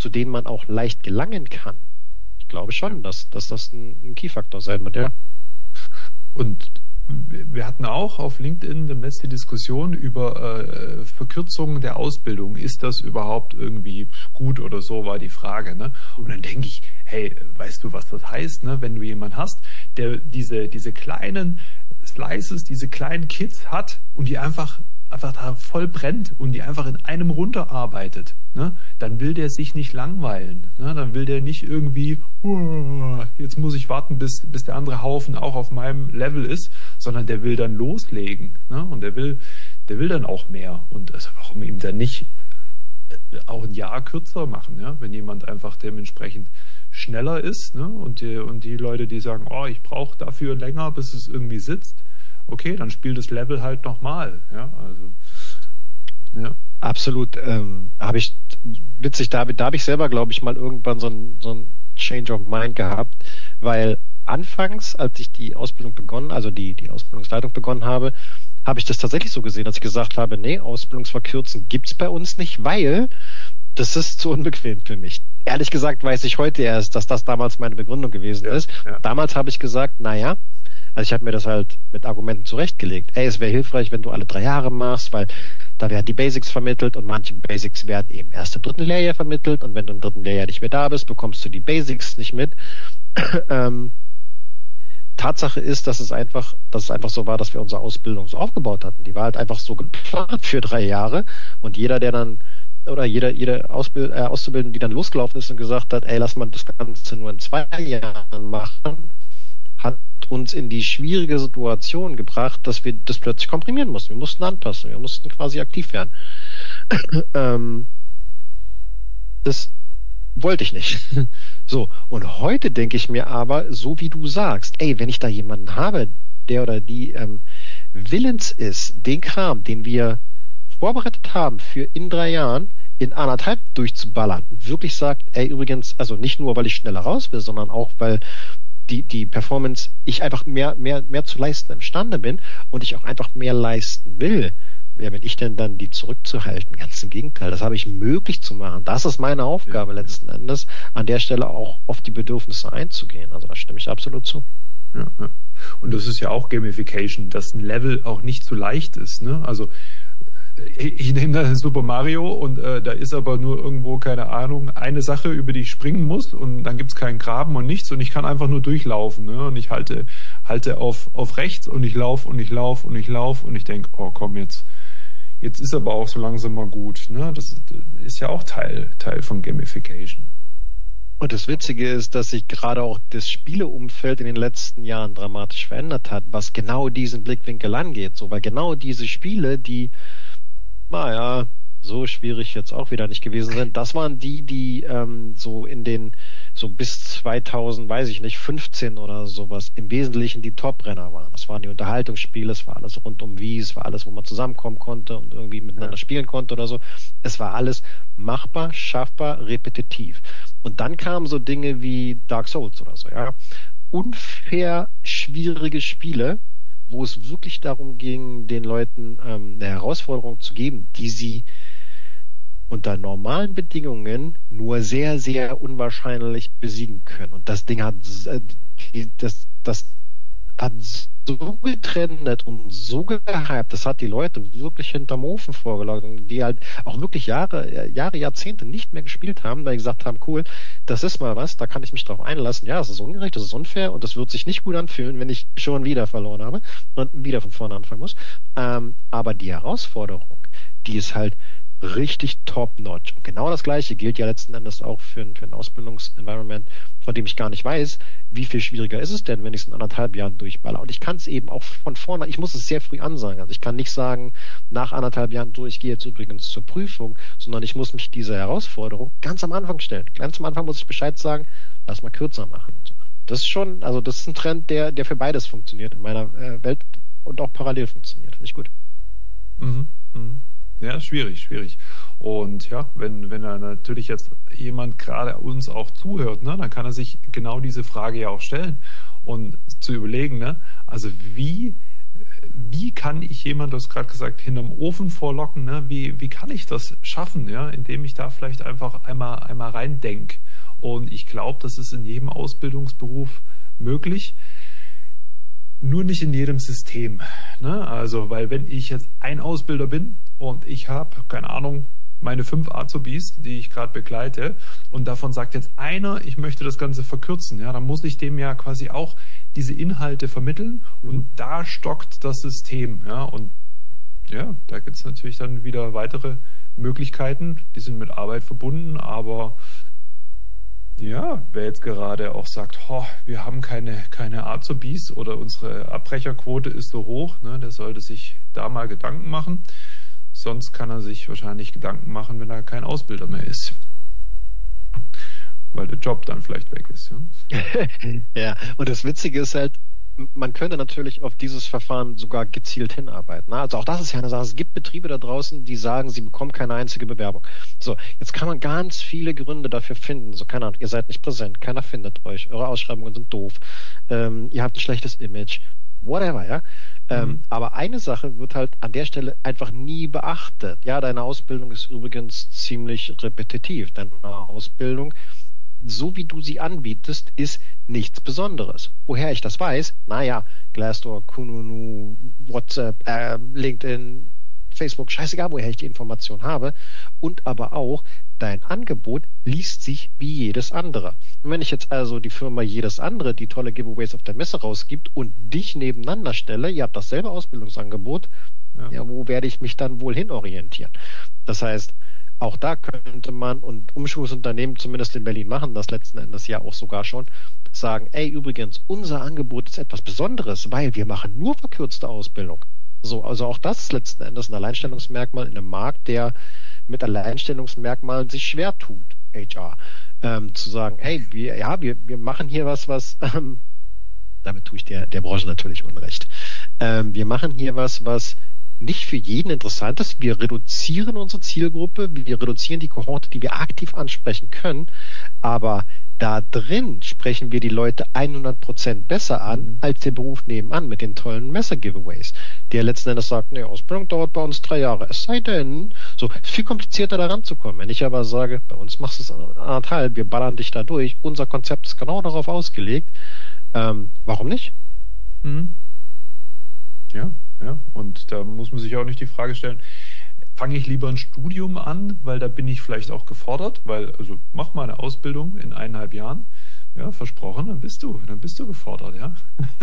Speaker 2: zu denen man auch leicht gelangen kann. Ich glaube schon, dass das ein Key-Faktor sein wird, ja.
Speaker 3: Und wir hatten auch auf LinkedIn demnächst die Diskussion über Verkürzungen der Ausbildung. Ist das überhaupt irgendwie gut oder so, war die Frage. Ne? Und dann denke ich, hey, weißt du, was das heißt, ne? Wenn du jemanden hast, der diese kleinen Slices, diese kleinen Kits hat und die einfach da voll brennt und die einfach in einem runterarbeitet, ne? Dann will der sich nicht langweilen. Ne? Dann will der nicht irgendwie, jetzt muss ich warten, bis der andere Haufen auch auf meinem Level ist, sondern der will dann loslegen. Ne? Und der will dann auch mehr. Und also warum ihm dann nicht auch ein Jahr kürzer machen, ja? Wenn jemand einfach dementsprechend schneller ist, ne? Und die Leute, die sagen, oh, ich brauche dafür länger, bis es irgendwie sitzt, okay, dann spielt das Level halt nochmal. Ja, also, ja.
Speaker 2: Absolut. Habe ich, witzig, da habe ich selber, glaube ich, mal irgendwann so ein Change of Mind gehabt, weil anfangs, als ich die Ausbildung die Ausbildungsleitung begonnen habe ich das tatsächlich so gesehen, dass ich gesagt habe, nee, Ausbildungsverkürzen gibt's bei uns nicht, weil das ist zu unbequem für mich. Ehrlich gesagt weiß ich heute erst, dass das damals meine Begründung gewesen ist.
Speaker 3: Ja.
Speaker 2: Damals habe ich gesagt, naja, also ich habe mir das halt mit Argumenten zurechtgelegt. Ey, es wäre hilfreich, wenn du alle 3 Jahre machst, weil da werden die Basics vermittelt und manche Basics werden eben erst im 3. Lehrjahr vermittelt und wenn du im 3. Lehrjahr nicht mehr da bist, bekommst du die Basics nicht mit. Tatsache ist, dass es einfach so war, dass wir unsere Ausbildung so aufgebaut hatten. Die war halt einfach so geplant für 3 Jahre und jeder, der dann jede Auszubildende, die dann losgelaufen ist und gesagt hat, ey, lass mal das Ganze nur in 2 Jahren machen, hat uns in die schwierige Situation gebracht, dass wir das plötzlich komprimieren mussten. Wir mussten anpassen, wir mussten quasi aktiv werden. Das wollte ich nicht. So, und heute denke ich mir aber, so wie du sagst, ey, wenn ich da jemanden habe, der oder die willens ist, den Kram, den wir vorbereitet haben für in 3 Jahren, in 1,5 durchzuballern und wirklich sagt, ey, übrigens, also nicht nur, weil ich schneller raus will, sondern auch, weil die Performance, ich einfach mehr zu leisten imstande bin und ich auch einfach mehr leisten will. Wer bin ich denn dann, die zurückzuhalten? Ganz im Gegenteil, das habe ich möglich zu machen. Das ist meine Aufgabe letzten Endes, an der Stelle auch auf die Bedürfnisse einzugehen. Also da stimme ich absolut zu.
Speaker 3: Ja. Und das ist ja auch Gamification, dass ein Level auch nicht so leicht ist. Ne? Also ich nehme da Super Mario und da ist aber nur irgendwo, keine Ahnung, eine Sache, über die ich springen muss und dann gibt's keinen Graben und nichts und ich kann einfach nur durchlaufen. Ne? Und ich halte auf rechts und ich laufe und ich laufe und ich laufe und ich denke, oh komm, jetzt ist aber auch so langsam mal gut. Ne? Das ist ja auch Teil von Gamification.
Speaker 2: Und das Witzige ist, dass sich gerade auch das Spieleumfeld in den letzten Jahren dramatisch verändert hat, was genau diesen Blickwinkel angeht. So, weil genau diese Spiele, die, naja, so schwierig jetzt auch wieder nicht gewesen sind, das waren die so bis 2000, weiß ich nicht, 15 oder sowas, im Wesentlichen die Top-Renner waren. Das waren die Unterhaltungsspiele, es war alles rund um Wii, es war alles, wo man zusammenkommen konnte und irgendwie miteinander spielen konnte oder so. Es war alles machbar, schaffbar, repetitiv. Und dann kamen so Dinge wie Dark Souls oder so, ja. Unfair schwierige Spiele, wo es wirklich darum ging, den Leuten eine Herausforderung zu geben, die sie unter normalen Bedingungen nur sehr, sehr unwahrscheinlich besiegen können. Und das Ding hat das hat so getrennt und so gehypt, das hat die Leute wirklich hinterm Ofen vorgelagert, die halt auch wirklich Jahre, Jahrzehnte nicht mehr gespielt haben, weil sie gesagt haben, cool, das ist mal was, da kann ich mich drauf einlassen, ja, das ist ungerecht, das ist unfair und das wird sich nicht gut anfühlen, wenn ich schon wieder verloren habe und wieder von vorne anfangen muss. Aber die Herausforderung, die ist halt richtig top-notch. Und genau das Gleiche gilt ja letzten Endes auch für ein Ausbildungsenvironment, von dem ich gar nicht weiß, wie viel schwieriger ist es denn, wenn ich es in 1,5 Jahren durchballer. Und ich kann es eben auch von vorne, ich muss es sehr früh ansagen. Also ich kann nicht sagen, nach 1,5 Jahren ich gehe jetzt übrigens zur Prüfung, sondern ich muss mich dieser Herausforderung ganz am Anfang stellen. Ganz am Anfang muss ich Bescheid sagen, lass mal kürzer machen. Und so. Das ist schon, also das ist ein Trend, der für beides funktioniert in meiner Welt und auch parallel funktioniert. Finde ich gut.
Speaker 3: Mhm. Ja, schwierig. Und ja, wenn da natürlich jetzt jemand gerade uns auch zuhört, ne, dann kann er sich genau diese Frage ja auch stellen und zu überlegen, ne, also wie kann ich jemand, du hast gerade gesagt, hinterm Ofen vorlocken, ne? Wie kann ich das schaffen, ja, indem ich da vielleicht einfach einmal reindenke. Und ich glaube, das ist in jedem Ausbildungsberuf möglich, nur nicht in jedem System. Ne? Also, weil wenn ich jetzt ein Ausbilder bin und ich habe, keine Ahnung, meine 5 Azubis, die ich gerade begleite, und davon sagt jetzt einer, ich möchte das Ganze verkürzen, ja, dann muss ich dem ja quasi auch diese Inhalte vermitteln und da stockt das System, ja, und ja, da gibt es natürlich dann wieder weitere Möglichkeiten, die sind mit Arbeit verbunden, aber ja, wer jetzt gerade auch sagt, wir haben keine Azubis oder unsere Abbrecherquote ist so hoch, ne, der sollte sich da mal Gedanken machen. Sonst kann er sich wahrscheinlich Gedanken machen, wenn er kein Ausbilder mehr ist. Weil der Job dann vielleicht weg ist. Ja,
Speaker 2: ja, und das Witzige ist halt, man könnte natürlich auf dieses Verfahren sogar gezielt hinarbeiten. Also auch das ist ja eine Sache. Es gibt Betriebe da draußen, die sagen, sie bekommen keine einzige Bewerbung. So, jetzt kann man ganz viele Gründe dafür finden. So, keine Ahnung, ihr seid nicht präsent, keiner findet euch, eure Ausschreibungen sind doof, ihr habt ein schlechtes Image, whatever, ja. Aber eine Sache wird halt an der Stelle einfach nie beachtet. Ja, deine Ausbildung ist übrigens ziemlich repetitiv. Deine Ausbildung, so wie du sie anbietest, ist nichts Besonderes. Woher ich das weiß? Naja, Glassdoor, Kununu, WhatsApp, LinkedIn, Facebook, scheißegal, woher ich die Information habe. Und aber auch, dein Angebot liest sich wie jedes andere. Und wenn ich jetzt also die Firma jedes andere, die tolle Giveaways auf der Messe rausgibt und dich nebeneinander stelle, ihr habt dasselbe Ausbildungsangebot, ja, wo werde ich mich dann wohl hinorientieren? Das heißt, auch da könnte man, und Umschulungsunternehmen zumindest in Berlin machen das letzten Endes ja auch sogar schon, sagen, ey, übrigens, unser Angebot ist etwas Besonderes, weil wir machen nur verkürzte Ausbildung. So, also auch das ist letzten Endes ein Alleinstellungsmerkmal in einem Markt, der mit Alleinstellungsmerkmalen sich schwer tut, HR. Zu sagen, ey, wir machen hier was damit tue ich der Branche natürlich Unrecht. Wir machen hier was nicht für jeden interessant ist. Wir reduzieren unsere Zielgruppe, wir reduzieren die Kohorte, die wir aktiv ansprechen können, aber da drin sprechen wir die Leute 100% besser an, als der Beruf nebenan mit den tollen Messer-Giveaways, der letzten Endes sagt, nee, Ausbildung dauert bei uns 3 Jahre, es sei denn, so, viel komplizierter da ranzukommen. Wenn ich aber sage, bei uns machst du es 1,5, wir ballern dich da durch, unser Konzept ist genau darauf ausgelegt, warum nicht?
Speaker 3: Ja, und da muss man sich auch nicht die Frage stellen, fange ich lieber ein Studium an, weil da bin ich vielleicht auch gefordert, also mach mal eine Ausbildung in 1,5 Jahren, ja, versprochen, dann bist du gefordert, ja.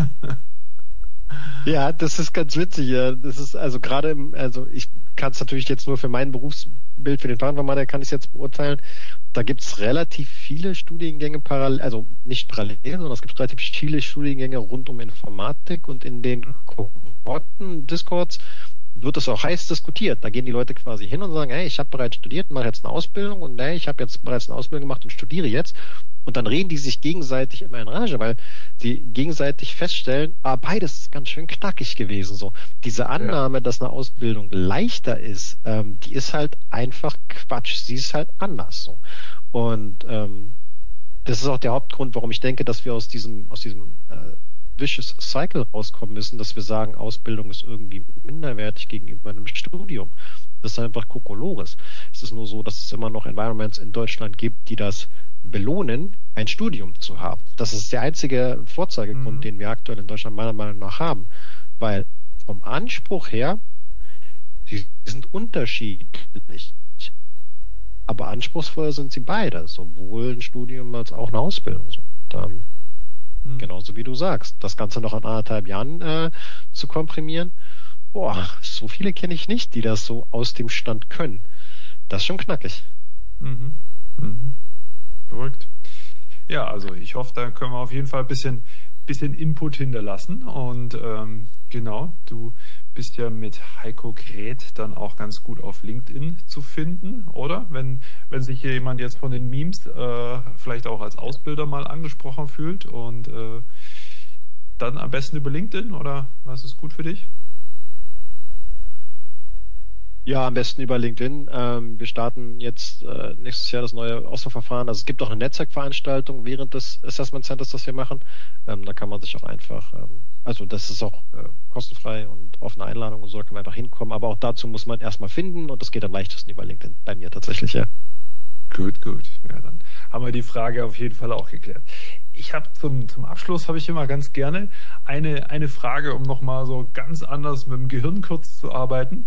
Speaker 2: Ja, das ist ganz witzig. Ja. Das ist also gerade, ich kann es natürlich jetzt nur für mein Berufsbild, für den Fahranfahrer, kann ich es jetzt beurteilen. Da gibt es relativ viele Studiengänge parallel, also nicht parallel, sondern es gibt relativ viele Studiengänge rund um Informatik und in den Kohorten, Discords wird es auch heiß diskutiert. Da gehen die Leute quasi hin und sagen, hey, ich habe bereits studiert, mache jetzt eine Ausbildung und hey, ich habe jetzt bereits eine Ausbildung gemacht und studiere jetzt. Und dann reden die sich gegenseitig immer in Rage, weil sie gegenseitig feststellen, beides ist ganz schön knackig gewesen. So diese Annahme, dass eine Ausbildung leichter ist, die ist halt einfach Quatsch. Sie ist halt anders. So. Und das ist auch der Hauptgrund, warum ich denke, dass wir aus diesem Vicious Cycle rauskommen müssen, dass wir sagen, Ausbildung ist irgendwie minderwertig gegenüber einem Studium. Das ist einfach Kokolores. Es ist nur so, dass es immer noch Environments in Deutschland gibt, die das belohnen, ein Studium zu haben. Das ist der einzige Vorzeigegrund, den wir aktuell in Deutschland meiner Meinung nach haben. Weil vom Anspruch her, sie sind unterschiedlich. Aber anspruchsvoll sind sie beide, sowohl ein Studium als auch eine Ausbildung. Und, genauso wie du sagst, das Ganze noch in 1,5 Jahren zu komprimieren, so viele kenne ich nicht, die das so aus dem Stand können. Das ist schon knackig.
Speaker 3: Verrückt. Ja, also ich hoffe, da können wir auf jeden Fall ein bisschen Input hinterlassen. Und genau, du bist ja mit Heiko Gräth dann auch ganz gut auf LinkedIn zu finden, oder? Wenn sich hier jemand jetzt von den Memes vielleicht auch als Ausbilder mal angesprochen fühlt und dann am besten über LinkedIn, oder was ist gut für dich?
Speaker 2: Ja, am besten über LinkedIn. Wir starten jetzt nächstes Jahr das neue Auswahlverfahren. Also es gibt auch eine Netzwerkveranstaltung während des Assessment Centers, das wir machen. Da kann man sich auch einfach, also das ist auch kostenfrei und offene Einladung und so, da kann man einfach hinkommen. Aber auch dazu muss man erstmal finden und das geht am leichtesten über LinkedIn. Bei mir tatsächlich, ja.
Speaker 3: Gut, gut. Ja, dann haben wir die Frage auf jeden Fall auch geklärt. Ich habe zum Abschluss habe ich immer ganz gerne eine Frage, um nochmal so ganz anders mit dem Gehirn kurz zu arbeiten.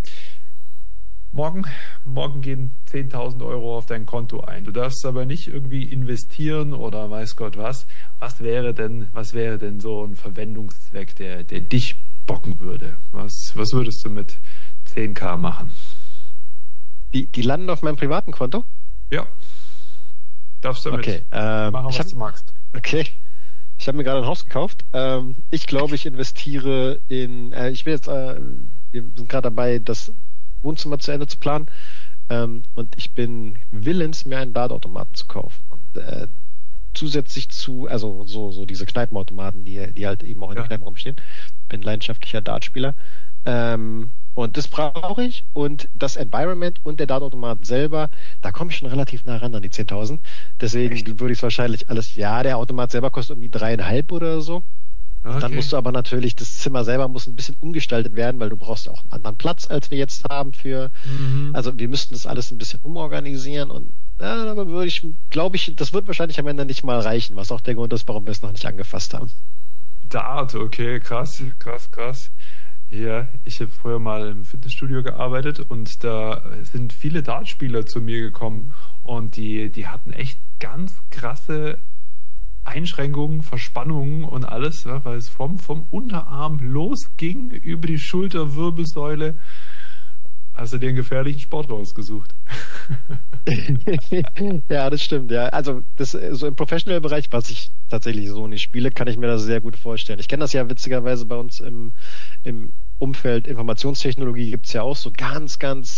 Speaker 3: Morgen gehen 10.000 Euro auf dein Konto ein. Du darfst aber nicht irgendwie investieren oder weiß Gott was. Was wäre denn so ein Verwendungszweck, der dich bocken würde? Was würdest du mit 10.000 machen?
Speaker 2: Die landen auf meinem privaten Konto?
Speaker 3: Ja. Darfst damit
Speaker 2: Okay,
Speaker 3: machen, was du magst.
Speaker 2: Okay. Ich habe mir gerade ein Haus gekauft. Ich glaube, ich investiere wir sind gerade dabei, das Wohnzimmer zu Ende zu planen. Und ich bin willens, mir einen Dartautomaten zu kaufen. Und zusätzlich also so diese Kneipenautomaten, die halt eben auch in den Kneipen rumstehen. Bin leidenschaftlicher Dartspieler. Und das brauche ich. Und das Environment und der Dartautomat selber, da komme ich schon relativ nah ran an die 10.000. Deswegen würde ich es wahrscheinlich alles, der Automat selber kostet irgendwie 3,5 oder so. Okay. Dann musst du aber natürlich, das Zimmer selber muss ein bisschen umgestaltet werden, weil du brauchst auch einen anderen Platz, als wir jetzt haben also wir müssten das alles ein bisschen umorganisieren und aber glaube ich, das wird wahrscheinlich am Ende nicht mal reichen, was auch der Grund ist, warum wir es noch nicht angefasst haben.
Speaker 3: Dart, okay, krass. Ja, ich habe früher mal im Fitnessstudio gearbeitet und da sind viele Dartspieler zu mir gekommen und die hatten echt ganz krasse Einschränkungen, Verspannungen und alles, ja, weil es vom Unterarm losging über die Schulterwirbelsäule. Hast du dir einen gefährlichen Sport rausgesucht?
Speaker 2: Ja, das stimmt, ja. Also so im Professional-Bereich, was ich tatsächlich so nicht spiele, kann ich mir das sehr gut vorstellen. Ich kenne das ja witzigerweise bei uns im Umfeld Informationstechnologie gibt's ja auch so ganz, ganz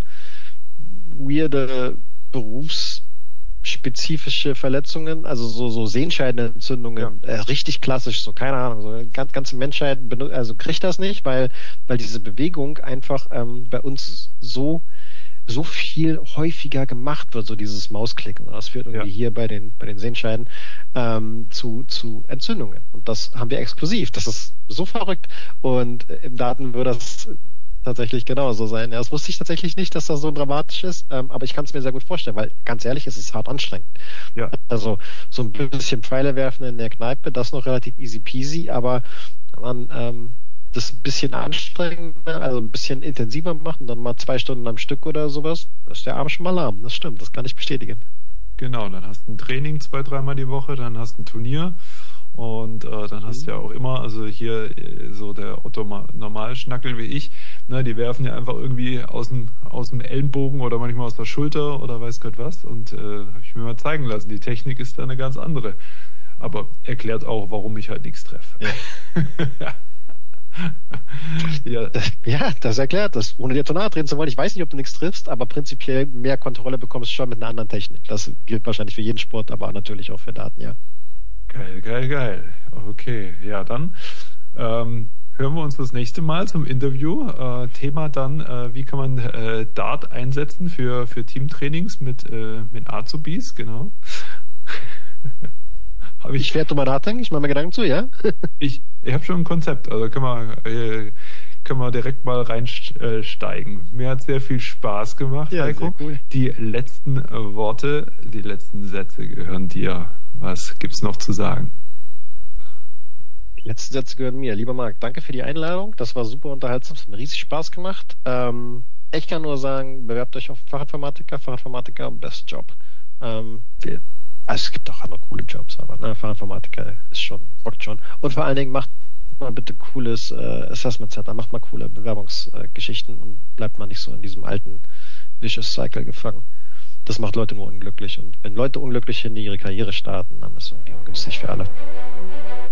Speaker 2: weirde berufsspezifische Verletzungen, also so Sehenscheidenentzündungen, richtig klassisch, so keine Ahnung, so ganze Menschheit kriegt das nicht, weil diese Bewegung einfach bei uns so viel häufiger gemacht wird, so dieses Mausklicken. Das führt irgendwie hier bei den Sehenscheiden zu Entzündungen. Und das haben wir exklusiv. Das ist so verrückt. Und im Daten würde das tatsächlich genauso sein. Ja, das wusste ich tatsächlich nicht, dass das so dramatisch ist, aber ich kann es mir sehr gut vorstellen, weil ganz ehrlich, es ist hart anstrengend. Ja. Also so ein bisschen Pfeile werfen in der Kneipe, das noch relativ easy peasy, aber man das ein bisschen anstrengender, also ein bisschen intensiver machen, dann mal 2 Stunden am Stück oder sowas, ist der Arm schon mal lahm. Das stimmt, das kann ich bestätigen.
Speaker 3: Genau, dann hast du ein Training 2-3 Mal die Woche, dann hast du ein Turnier und dann hast du ja auch immer, also hier so der Otto Normalschnackel wie ich, ne, die werfen ja einfach irgendwie aus dem Ellenbogen oder manchmal aus der Schulter oder weiß Gott was und habe ich mir mal zeigen lassen, die Technik ist da eine ganz andere. Aber erklärt auch, warum ich halt nichts treffe.
Speaker 2: Ja. Das erklärt das. Ohne dir zu nahe treten zu wollen. Ich weiß nicht, ob du nichts triffst, aber prinzipiell mehr Kontrolle bekommst du schon mit einer anderen Technik. Das gilt wahrscheinlich für jeden Sport, aber natürlich auch für Daten, ja.
Speaker 3: Geil. Okay, ja, dann hören wir uns das nächste Mal zum Interview. Thema dann, wie kann man Dart einsetzen für Teamtrainings mit Azubis, genau.
Speaker 2: Ich werde drüber nachdenken, ich mache mir Gedanken zu, ja?
Speaker 3: Ich habe schon ein Konzept, also können wir direkt mal reinsteigen. Mir hat sehr viel Spaß gemacht,
Speaker 2: ja,
Speaker 3: Heiko.
Speaker 2: Cool.
Speaker 3: Die letzten Worte, die letzten Sätze gehören dir. Was gibt's noch zu sagen?
Speaker 2: Die letzten Sätze gehören mir. Lieber Marc, danke für die Einladung. Das war super unterhaltsam, es hat mir riesig Spaß gemacht. Ich kann nur sagen, bewerbt euch auf Fachinformatiker, best Job. Also es gibt auch andere coole Jobs, aber Fachinformatiker rockt schon. Und vor allen Dingen macht mal bitte cooles Assessment Center, macht mal coole Bewerbungsgeschichten und bleibt mal nicht so in diesem alten Vicious Cycle gefangen. Das macht Leute nur unglücklich und wenn Leute unglücklich in ihre Karriere starten, dann ist es irgendwie ungünstig für alle.